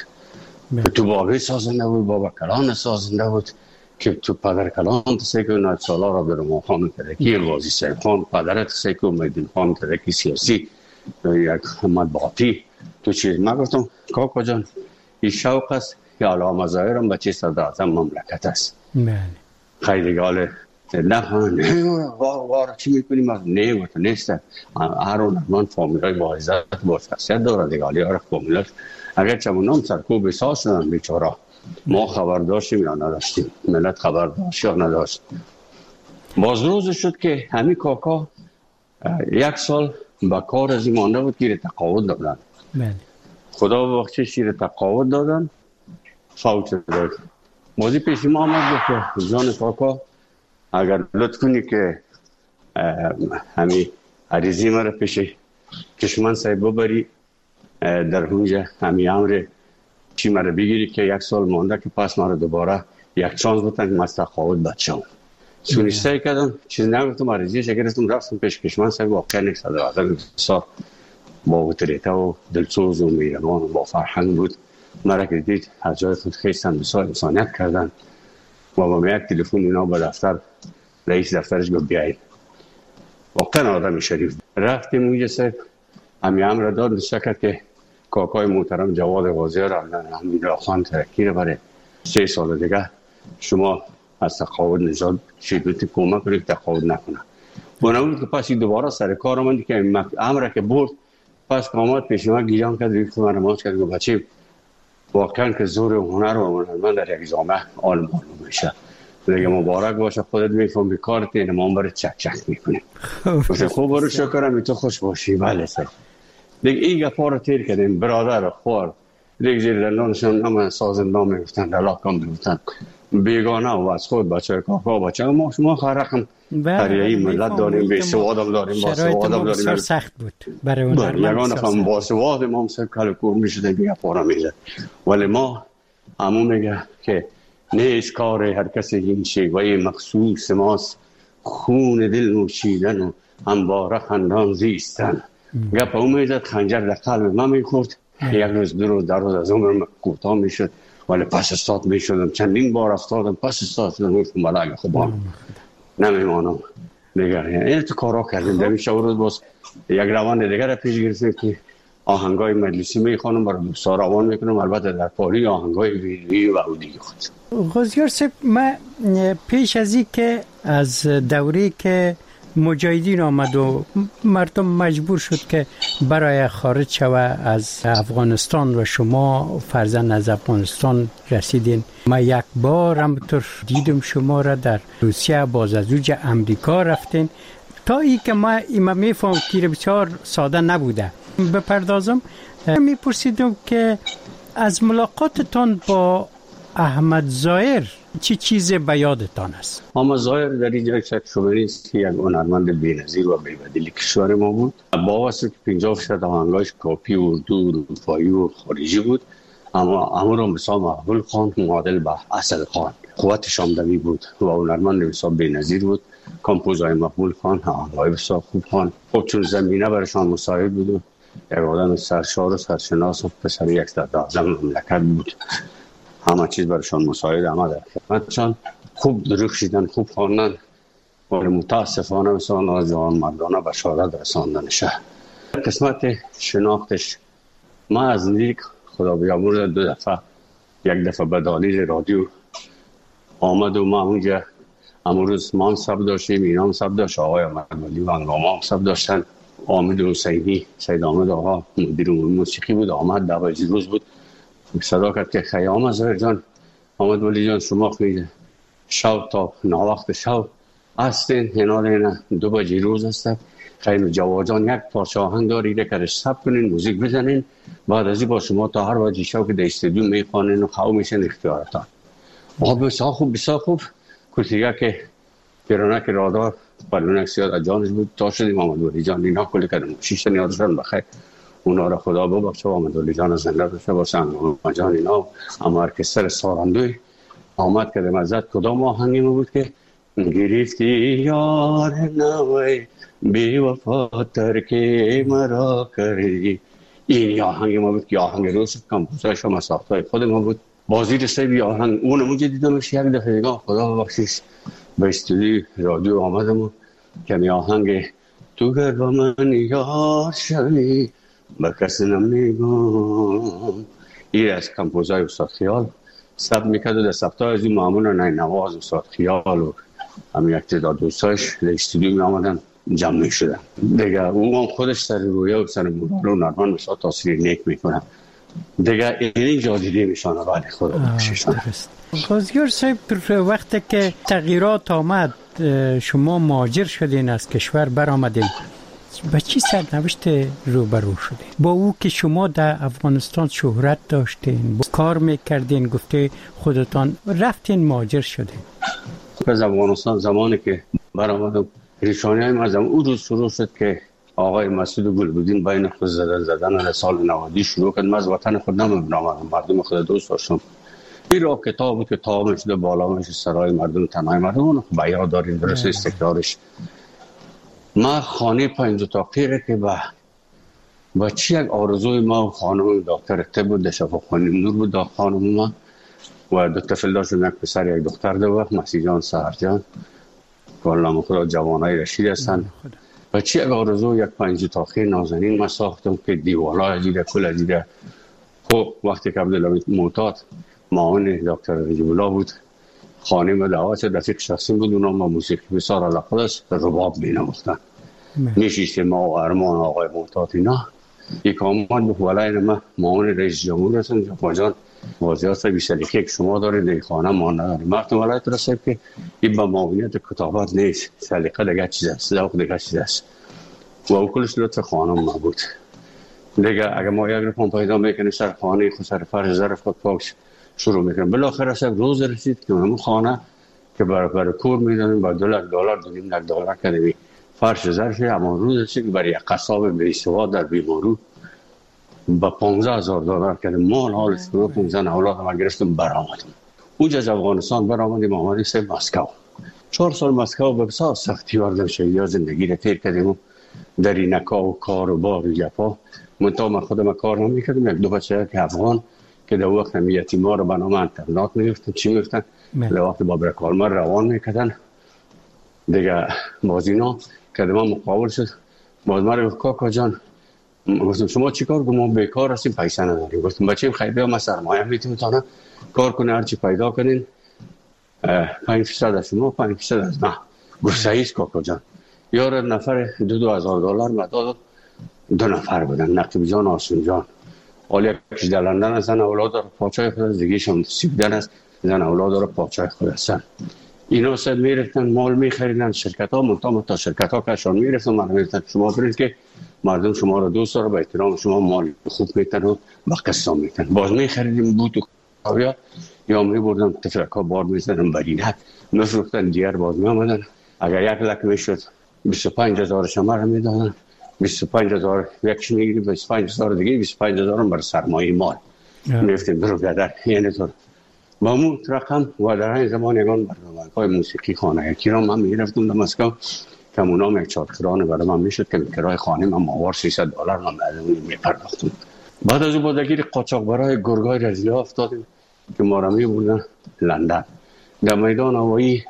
تو بابه سازنده بود بابا کلان سازنده بود که تو پدر کلان تسیکو نایتسالا را برمان خان ترکی الوازی سیب خان پدر تسیکو میدین خان ترکی سیاسی یک مطبعاتی تو چیز من گفتم کاکا جان این شوق است که علامه ظاهرم بچه صدر اعظم مملکت است خیلی گاله نه وار چی میکنیم نه گفت نیست هرون من فامیلای با عزت با شخصیت داره دیگالی ها فامیلات اگر چمونام سرکوب بساز شدن بیچاره ما خبر داشتیم یا نداشتیم ملت خبر داشت یا نداشت باز روز شد که همین کاکا 1 سال با کار از این مانده بود که تقاعد دادن خدا وقتی شیر تقاعد دادن فوت شد بازی پیش ما آمد گفت جان کاکا اگر لطف کنی که همین عریضی مرا پیش کشمن صاحب ببری در اونجا همین امر چی مرا بگیری که 1 سال مانده که پس مرا دوباره یک چانس بودن که مست تقاعد بچه‌ام سونیسته کردم چیز نگفتم عریضیش گرفتم رفتم پیش کشمن صاحب واقعا یک صدر اعظم بسیار با اتریته و دلسوز و میرمان و با فرهنگ بود مرا که دید از جای خود خیستن بسیار انسانیت کردن و با یک تلفن اینا به دفتر رئیس دفترش گفت بیایید واقعا آدم شریف رفتیم اونجا صاحب همین امر داد شکر که کاکای محترم جواد قاضی را همین خان ترکی رو برای 3 سال دیگه شما از تقاعد نجات شدید کمک کنید تقاعد نکنه. اون که پس دوباره سر کار آمد که امر که برد پس قامت پیش ما گیران کرد ریخت من نماز کرد و بچه واقعا که زور و هنر و هنرمند در یک جامعه معلوم میشه. دیگه مبارک باشه خودت میفهمی کارت اینه ما برای چک چک میکنیم. خوب برو شکرم تو خوش باشی. بله سر دیگه این گپا رو تیر کردیم برادر خوار دیگه زیر دندانشون هم سازندان میگفتن دلاکان میگفتن بیگانه و از خود بچه کاکا بچه ما شما رقم تریعی ملت داریم به سوادم داریم با سوادم داریم شرایط سخت بود برای اون یگان فهم با سواد ما هم سر کل کور میشده بیگه پارا میزد ولی ما همون میگه که نیست کار هر کسی این شیوه مخصوص ماست خون دل نوشیدن و همواره خندان زیستن. گپ اون میزد خنجر در قلب من میخورد یک روز دو روز در روز از عمرم کوتاه میشد ولی پس استاد میشدم چندین بار افتادم پس استاد شدم گفتم بله خوبم نمیمانم دیگر این تو کارا کردیم در میشه روز باز یک روان دیگر را پیش گرفتیم که آهنگای مجلسی میخوانم برای دوستا روان میکنم البته در پاری آهنگای ویدیویی و اودیو خود. غازیار صاحب من پیش از این که از دوری که مجاهدین آمد و مردم مجبور شد که برای خارج شوه از افغانستان و شما فرزند از افغانستان رسیدین. من یک بار همطور دیدم شما را در روسیه باز از اوج امریکا رفتین تا ای که من میفهم که بسیار ساده نبوده بپردازم. میپرسیدم که از ملاقاتتان با احمد ظاهر چی چیز به یادتان است؟ احمد ظاهر در اینجا شک شده نیست که یک هنرمند بی‌نظیر و بی‌بدیل کشور ما بود. با واسه که 50% آهنگاش کاپی اردو اروپایی و خارجی بود اما رو مثال محبول خان معادل به اصل خان قوت شامدوی بود و هنرمند مثال بی‌نظیر بود. کمپوزای محبول خان آهنگای بسیار خوب خان خب چون زمینه برشان مساعد بود و یک آدم سرشار و سرشناس و پسر یک صدراعظم مملکت بود. همه چیز برشان مساعد آمد در خدمتشان خوب درخشیدن خوب خواندن ولی متاسفانه مثلا ناجوان مردانه به شهادت رساندنشه. قسمت شناختش ما از نیک خدا بیامرزه 2 دفعه یک دفعه به دلیل رادیو آمد و ما اونجا امروز ما هم سب داشتیم اینا هم سب داشت آقای احمد ولی و انگاما هم سب داشتن. آمد حسینی سید آمد آقا مدیر موسیقی بود آمد دوازی روز بود صدا کرد که خیام از ظاهر جان آمد ولی جان شما خیلی شب تا ناوقت شب هستین هنال 2 بجه روز هستن خیلی جواد جان یک پارچه آهنگ داری کارش سب کنین موزیک بزنین بعد از این با شما تا هر بجه شب که در استودیو میخوانین و خواهو میشن اختیارتان. بسیار خوب کتیگه که پیرانک رادار پلونک سیاد از جانش بود تا شدیم آمد ولی جان اینا کلی کردم 6 تا نیازشان بخیر اونا را خدا ببخشه و آمد ولی جان زنده بشه باشه انگام جان اینا اما ارکستر سارندوی آمد که مزد کدام آهنگی ما بود که گرفتی یار نوی بی وفا ترکی مرا کردی. این آهنگ ما بود که آهنگ روز کمپوزایش و مساختای خود ما بود. بازی رسته بی آهنگ اون موجه دیدمش یک دفعه دیگه خدا ببخشیش به استودیو رادیو آمدم و کمی آهنگ تو گر با من یار شوی با کسی نمیگم این از کمپوزای استاد خیال ثبت میکرد و در ثبت‌های از این معمول نواز استاد خیال و همین یک تعداد دوستاش در استودیو می آمدن جمع میشدن دیگه. اون خودش سر رویه و سر مورال و نرمان مثلا تاثیر نیک میکنن دیگه. این جادیده میشانه بعد خدا بخشیشان. غازیار صاحب وقتی که تغییرات آمد شما مهاجر شدین از کشور برآمدین با چی سرنوشت روبرو شدین؟ با او که شما در افغانستان شهرت داشتین کار میکردین گفته خودتان رفتین مهاجر شدین. از افغانستان زمانی که برآمدم ریشانی های مردم او روز شروع شد که آقای مسعود گلبودین بین خود زدن سال 90 شروع کرد. من از وطن خود نمی‌برم مردم خود دوست داشتم. این را کتاب بود که تمام شده بالا میشه سرای مردم تنهای مردم اون بیان داریم درست استقرارش. ما خانه 5 اتاقی که با چی یک آرزوی ما و خانم دکتر طب بود در شفاخانه نور بود دا خانم ما و 2 طفل داشتیم یک پسر یک دختر 2 وقت مسیح جان سهر جان که الله خدا جوانای رشید هستن بچه یک آرزو یک 5 تاخه نازنین ما ساختم که دیوالا دیده کل دیده. خب وقتی که عبدالحمید معتاد معاون دکتر نجیب الله بود، خانه ما دعوت شد، رفیق شخصی بود، اونا ما موسیقی بسیار علاقه داشت، رباب مینواختن. نشیستیم ما و ارمان آقای معتاد اینا. یک آمان بود ولای ما معاون رئیس جمهور هستن، جفا جان وازیار صاحب سلیقه که شما دارید در خانه ما نداریم. وقتی ولایت رسید که این با معاونیت کتابات نیست، سلیقه دیگه چیز است، ذوق دیگه چیز است و او کلش لطف خانم ما بود دیگه. اگه ما یک رقم پیدا میکنیم سر خانه خود، سر فرش ظرف خود پاک شروع میکنیم. بالاخره صاحب روز رسید که همون خانه که برای کور میدونیم با $2 $2.5 کردیم فرش ظرفی. اما روز رسید که برای یک قصاب بی‌سواد در بیمارو با $15,000 کردیم. مال حال فروختیم، زن اولاد ما گرفتیم برآمدیم. اوج از افغانستان برآمدیم آمدیم سه مسکو. 4 سال مسکو به بسیار سختی واردن شدیم، زندگی را تیر کردیم در این نکا و کار و بار و جفا. منتها من خودم کار نمیکردم. یک دو بچه که افغان که در وقت هم یتیما رو به نام انترنات میگفتن، چی میگفتن در وقت بابر کارمر روان میکردن دیگه. باز اینا که ما مقابل شد، باز ما رو کاکا جان گفتم شما چی کار کنم؟ ما بیکار هستیم، پیسه نداریم. گفتم بچه‌م خیلی ما سرمایه میتونم کار کنه، هرچی پیدا کنین 5% از شما 5% از ما. گفت صحیح است کاکا جان. یار نفر $2,000 مداد 2 نفر بودن، نقیب جان آسون جان. حالا یکیش در لندن هستن، اولاد داره پاچای خود است، دیگه‌شون سیبدن است، زن اولاد داره پاچای خود هستن. اینا سد میرفتن مال میخریدن شرکت ها، منتها تا شرکت ها کشان میرفتن من میرفتن شما برید که مردم شما رو دوست داره، به احترام شما مال خوب میتن و با قسطا میتن. باز میخریدیم بوت و کاویا یا میبردم تفرک ها بار میزدن برینت میفروختن، دیگر باز میامدن. اگر 1 لک میشد 25,000 شما رو میدادن، 25,000 یکش میگیریم، 25,000 دیگه 25,000 برای سرمایه مال میفتیم برو گدر. یعنی طور با مون رقم و در این زمان یگان برنامه‌های موسیقی خانه یکی من میرفتم در مسکو که اونام یک 4 کرانه برای من میشد که کرای خانه من ماهوار $300 من بعد میپرداختم. بعد از اون بادگیر قاچاق برای گرگای رزیله افتادیم که ما را میبردن لندن. در میدان هوایی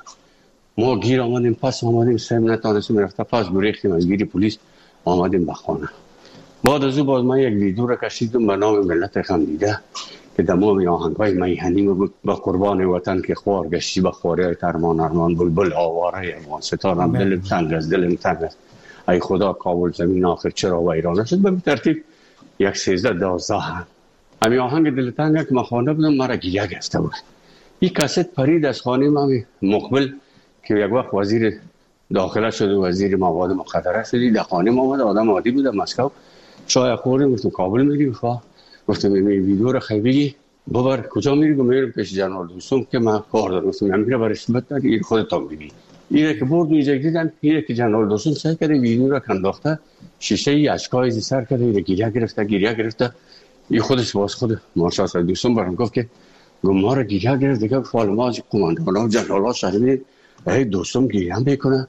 ما گیر آمدیم، پس آمدیم سیم نتانستیم رفته، پس بریختیم از گیری پلیس آمدیم به خانه. بعد از اون باز من یک ویدیو را کشیدم به نام ملت خندیده که تمام آهنگ‌های میهنی بود با قربان وطن که خوار گشتی به خواری ترمان ارمان بلبل آواره افغان ستارم دلم تنگ است دلم تنگ است ای خدا کابل زمین آخر چرا ویران شد. به ترتیب یک 13-12 همین آهنگ دل تنگ که من خوانده بودم مرا گریه گرفته بود. این کاست پرید از خانه من مقبل که یک وقت وزیر داخله شد و وزیر مواد مخدره شد. در خانه ما اومد، آدم عادی بود، مسکو چای خوردیم، گفتم کابل میری؟ گفتم این ویدیو رو خیلی ببر کجا میری؟ میرم پیش جنرال دوستم که من کار دارم. گفتم من میرم برای رسمیت داری، این خودت ببین. اینه که برد اینجا دیدم، اینه که جنرال دوستم سعی کرده ویدیو رو کنداخته، شیشه ای اشکای سر کرده، این گریه گرفته. این خودش باز خود مارشال صاحب دوستم برام گفت که ما رو گریه گرفت دیگه. فال ما کماندان جنرال شهری ای دوستم گریه میکنه،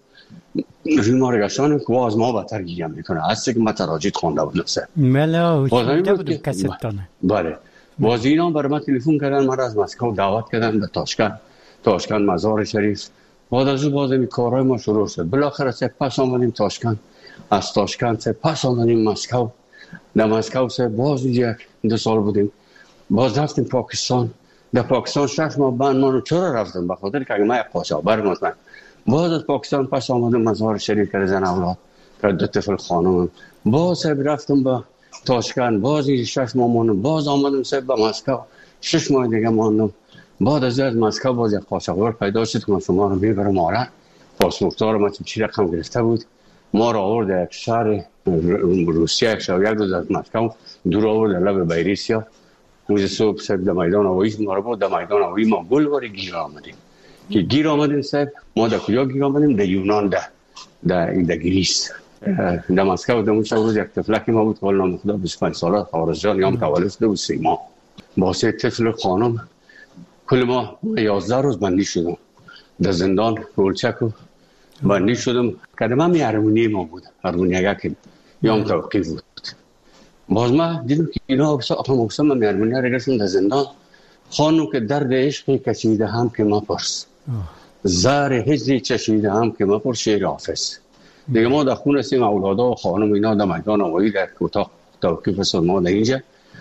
ما رو گشتن که از ما بدتر گریه میکنه. از که ما تراجید خوانده بود نفسه ملا شده بود کستانه. بله باز اینا برای من تلفن کردن، من از مسکو دعوت کردن به تاشکند مزار شریف. بعد از اون باز این کارهای ما شروع شد. بالاخره سه پس آمدیم تاشکند، از تاشکند سه پس آمدیم مسکو. در مسکو سه باز 1-2 سال بودیم. باز رفتیم پاکستان. در پاکستان 6 ماه بعد ما رو چرا رفتم؟ به خاطر که ما یک قاچاقبر مطمئن. باز از پاکستان پس آمدم مزار شریف که زن اولاد که 2 طفل خانم. باز رفتم به تاشکند، باز 6 ماه ماندم. باز آمدم سه به مسکو 6 ماه دیگه ماندم. بعد از مسکو باز یک قاچاقبر پیدا شد که من شما رو میبرم آره. پاسپورت‌ها رو من چی رقم گرفته بود، ما رو آورد یک شهر روسیه، یک شهر یک روز از مسکو دور آورد لب بیریسیا. روز صبح صاحب در میدان هوایی ما رو برد. در میدان هوایی ما گلوار گیر آمدیم که گیر آمدیم صاحب. ما در کجا گیر آمدیم؟ در یونان، در گریس. در مسکو در اون روز یک طفلکی ما بود که نام خدا 25 ساله خارج جان یام تولد شده بود 3 ماه. با 3 طفل خانم کل ما 11 روز بندی شدم در زندان رولچک و بندی شدم. قدم هم هرمونی ما بود، هرمونی یک یام توقیف بود. باز ما دیدم که اینا اقسام من هرمونی را گرفتم در زندان. خانم که درد عشقی کشیده هم که ما پرس، زار هجری چشیده هم که ما پرس، شعر حافظ. دیگه ما در خونه هستیم، اولادا و خانم اینا در میدان آوایی در اتاق توقیف هستن. ما در اینجا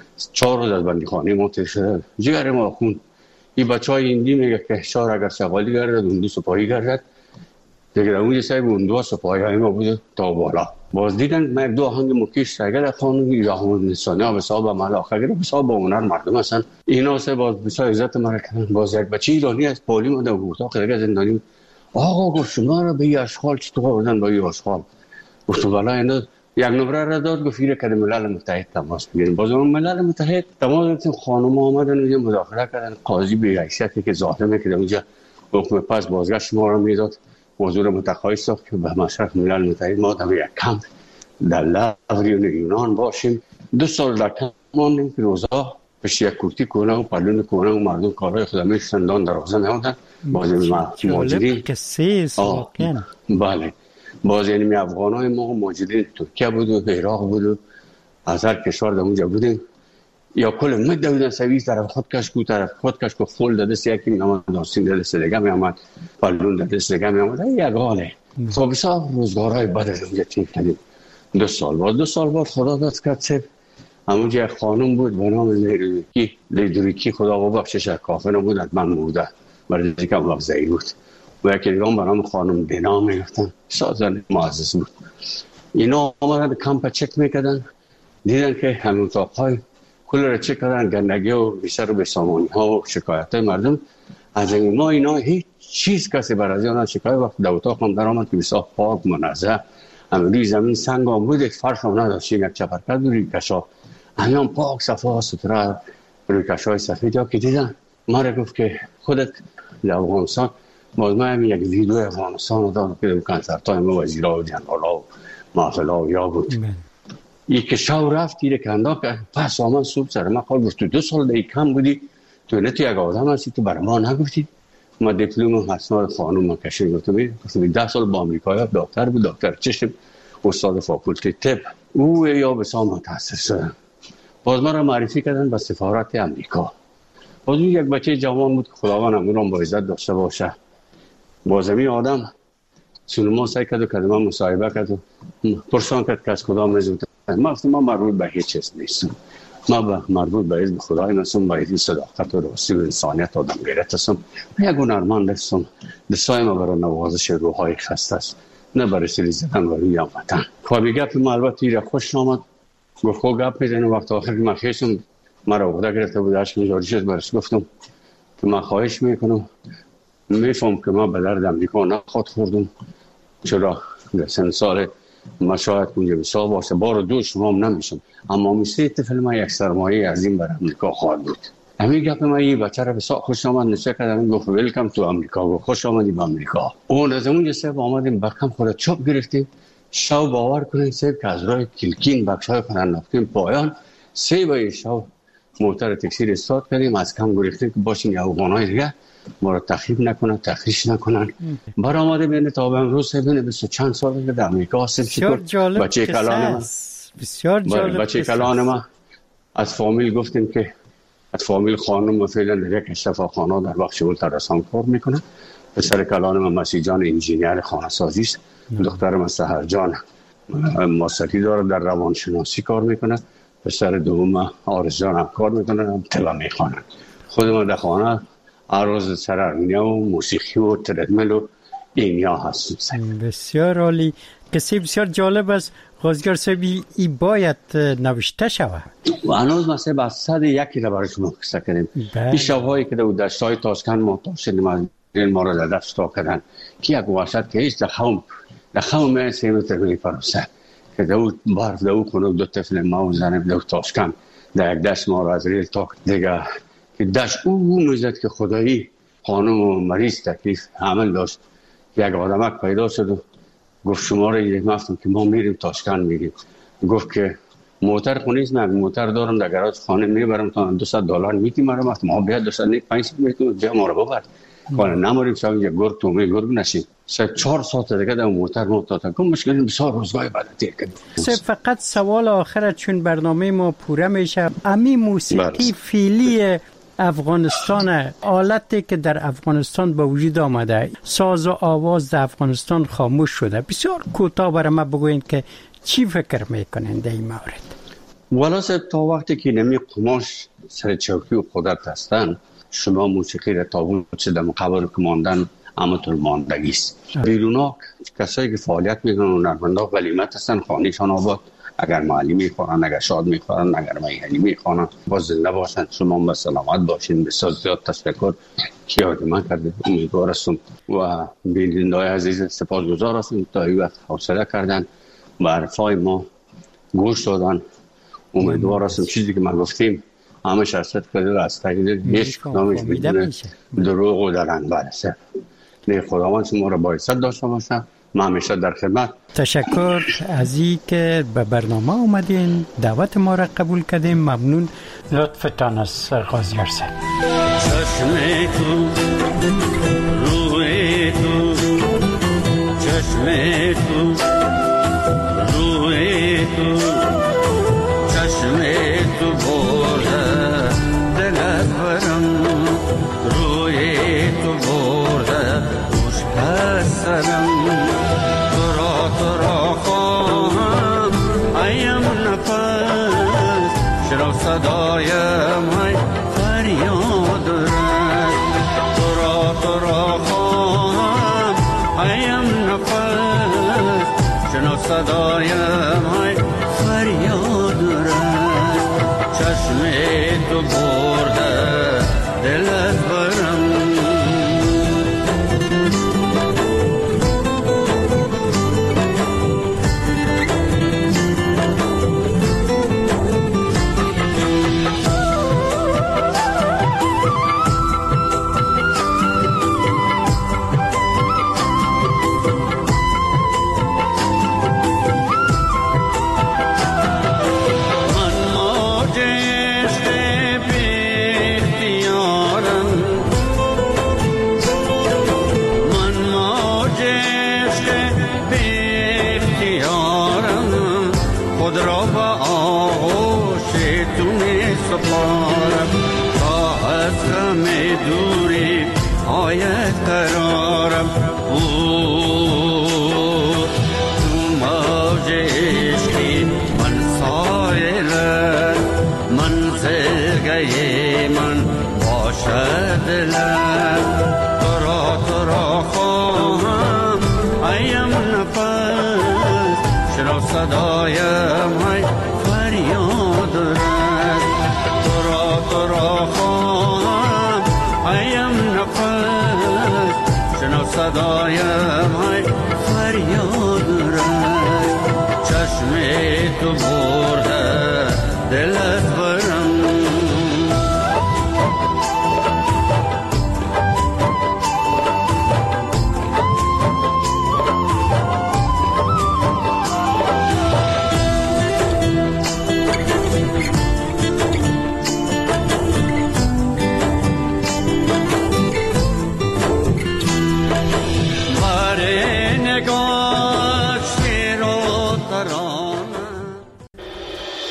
4 روز از بندیخانه ما تیر شده. جگر ما خون. این بچهای ایندی میگه که شهر اگر شغالی گردد اون 2 سپاهی گردد. دیگه اونجا صاحب اون 2 سپاهی های ما بود تا بالا. باز دیدن من 2 آهنگ مکیش اگر خانم یا همون انسانی به حساب عمل آخر به حساب هنر مردم هستن. اینا سه باز بسیار عزت ما کردن. باز یک بچه ایرانی از پولی ما در اتاق دیگه زندانی آقا گفت شما رو به یه اشغال چطور بودن با یه اشغال؟ گفت بالا اینا یک نمره را داد گفت ایره که ملل متحد تماس بگیریم. باز اون ملل متحد تماس گرفتیم. خانم آمدن اونجا مداخله کردن. قاضی به حیثیتی که ظاهر میکرد اونجا حکم پس بازگشت ما رو میداد. موضوع متقاعد ساخت که به مشرف ملل متحد ما در یک کمپ در لاوریون یونان باشیم. 2 سال در کمپ ماندیم که روزا پشت یک کورتی کنه و پلون کنه و مردم کارهای خود میشتن دان در روزه نمودن. باز مهاجرین که 3 سال کن. بله باز یعنی افغانای ما مهاجرین ترکیه بود و عراق بود و از هر کشور در اونجا بودیم. یا کل مده بودن سویز طرف خودکش کو طرف خودکش کو فول داده یکی میامد داستین داده دیگه میامد پلون داده دیگه میامد یک حاله. خب بسیار روزگارهای بد از اونجا تیم کردیم. 2 سال بعد 2 سال بعد خدا داد کرد سب همونجا یک خانم بود به نام لیدوریکی خدا ببخشش کافر نبود من بوده برای دیگه هم لفظه‌ای بود و یکی دیگه هم به نام خانم دینا میگفتن. سازن معزز بود. اینا آمدن کمپ چک میکردن دیدن که همون اتاقهای کل را چک کردن گندگی و بیشتر و بسامانی ها و شکایت های مردم از این ما اینا هیچ چیز کسی بر از اینا شکایت وقت در اتاق هم در آمد که بسیار پاک منظم روی زمین سنگ هم بود فرش هم نداشتیم یک چپرکت بود روی کشا همین پاک صفحه ستره روی کشای سفید ها که دیدن ما را گفت که خودت در افغانستان باز ما هم یک ویدیو افغانستان رو دادم که کنسرت های ما وزیرها و جنرالا و محفلا و یا بود یک که شو رفت دیره کنده که پس آمد صبح سر من خواهد گفت تو 2 سال دیگه کم بودی تو نه تو یک آدم هستی تو برای ما نگفتی. ما دیپلوم اسناد خانوم ما کشید گفتم 10 سال با امریکایی دکتر بود دکتر چشم استاد فاکولته طب او یا به سام متأسس شدن. باز ما را معرفی کردن به سفارت امریکا. باز یک بچه جوان بود که خداوند امورم با عزت داشته باشه. باز می آدم سینما سعی کرد و کلمه مصاحبه کرد و پرسان کرد که از کدام حزب. ما مربوط به هیچ چیز نیستم. ما مربوط به حزب خدای هستم، به حزب صداقت و راستی و انسانیت و آدمگیریت هستم. یک هنرمند هستم. دستای ما برای نوازش روح‌های خسته است، نه برای سری زدن و روی وطن. خوابی گپ ما البته ایره خوش نامد. گفت خب گپ میزنیم. وقت آخر که من خیشم مرا عقده گرفته بود 8 میلیارد شد برش گفتم که من خواهش میکنم میفهم که من به درد امریکا نخواد خوردم چرا در سن سال ما شاید اونجا بسا باشه بار 2 شما هم نمیشم اما میسته طفل ما یک سرمایه عظیم بر امریکا خواهد بود. همین گپ ما این بچه را بسا خوش آمد نشه کردم گفت ویلکم تو امریکا و خوش آمدی به امریکا. اون از اونجا سب آمدیم بکم خود چوب گرفتیم. شو باور کنید سب که از راه کلکین بخشای خانه نفتیم پایان 3 بای شو موتر تکسیر استاد کردیم از کم گرفتیم که باشیم یا افغانای دیگه ما را تخریب نکنن تخریش نکنن. بر آماده بینه تا به امروز بینه 20 چند سال در امریکا هستیم. بچه کلان ما بسیار جالب بچه کلان ما از فامیل گفتیم که از فامیل خانم فعلا در یک شفاخانه در بخش اولتراسان کار میکنه. پسر کلان ما مسیح جان انجینیر خانه سازی است. دختر ما سحر جان ماستری داره در روانشناسی کار میکنه. پسر دوم آرز جان هم کار میکنه طلا میخوانه. خود ما در خانه عروض سرارنیا و موسیقی و تردمل و اینیا هستیم. بسیار عالی. قصه بسیار جالب است. غازیار صاحب ای باید نوشته شود و هنوز مثلا با 101 را برای شما قصه کردیم. این شب‌هایی که در دشت‌های تاشکند ما شدیم از ما را در دست تا کردن که یک وحشت که هیچ در خم من 3 متر می‌پرسه که در اون برف در اون خونه 2 طفل ما و زنم در تاشکند در یک دشت ما را از ریل تا دیگه که دشت اون میزد که خدایی خانم و مریض تکلیف عمل داشت. یک آدمک پیدا شد و گفت شما را یک مفتم که ما میریم تاشکند میریم. گفت که موتر خونیست من موتر دارم در گراج خانه میبرم تا $200 میتیم مرا ما بیاد 205 میتونم بیا ما رو ببر خانه نماریم شب اینجا گرگ تومه گرگ نشیم. 4 ساعت دیگه در موتر تا کم مشکلی بسیار روزگاه بعد تیر کردیم. فقط سوال آخر چون برنامه ما پوره میشه امی موسیقی فیلی افغانستان، حالتی که در افغانستان به وجود آمده، ساز و آواز در افغانستان خاموش شده. بسیار کوتاه برای ما بگوین که چی فکر میکنین در این مورد؟ والا تا وقتی که نمی قماش سر چوکی و قدرت هستن، شما موسیقی را تابون چه در مقابل که ماندن امتون ماندگی است. بیرونا کسایی که فعالیت میکنن و هنرمندا غلیمت هستن، خانهشان آباد، اگر معلی میخورن، اگر شاد میخورن، اگر میهنی میخورن، باز زنده باشن. شما به سلامت باشین. بسیار زیاد تشکر که یاد من کرده. امیدوار هستم و بیننده‌های عزیز سپاسگزار هستم تا این وقت حوصله کردن و حرفای ما گوش دادن. امیدوار هستم چیزی که ما گفتیم همه شخصیت کرده و از طریق هیچ کدامش بدون دروغ و درنگ برسه. نه خداوند شما را با عزت داشته باشه. ما همیشه در خدمت. تشکر از این که به برنامه اومدین، دعوت ما را قبول کردین. ممنون. لطفتان از غازی ارسل. چشم تو روی تو، چشم تو روی تو، چشم تو برده دلت برم، روی تو برده خوش هستم. تو را خواهم ایم نفس، شنو صدایم های فریاد رد. تو را خواهم ایم نفس، شنو صدایم های فریاد رد. چشم تو برده دلت برم، دوری آیت قرارم. تو موج عشقی من سایلم، منزلگه من باشد دلم. تو را خواهم ایم نفس، شنو صدایم های فریاد رد. تو را خواهم ایم نفس، شنو صدایم های فریاد رد. چشم تو برده دلت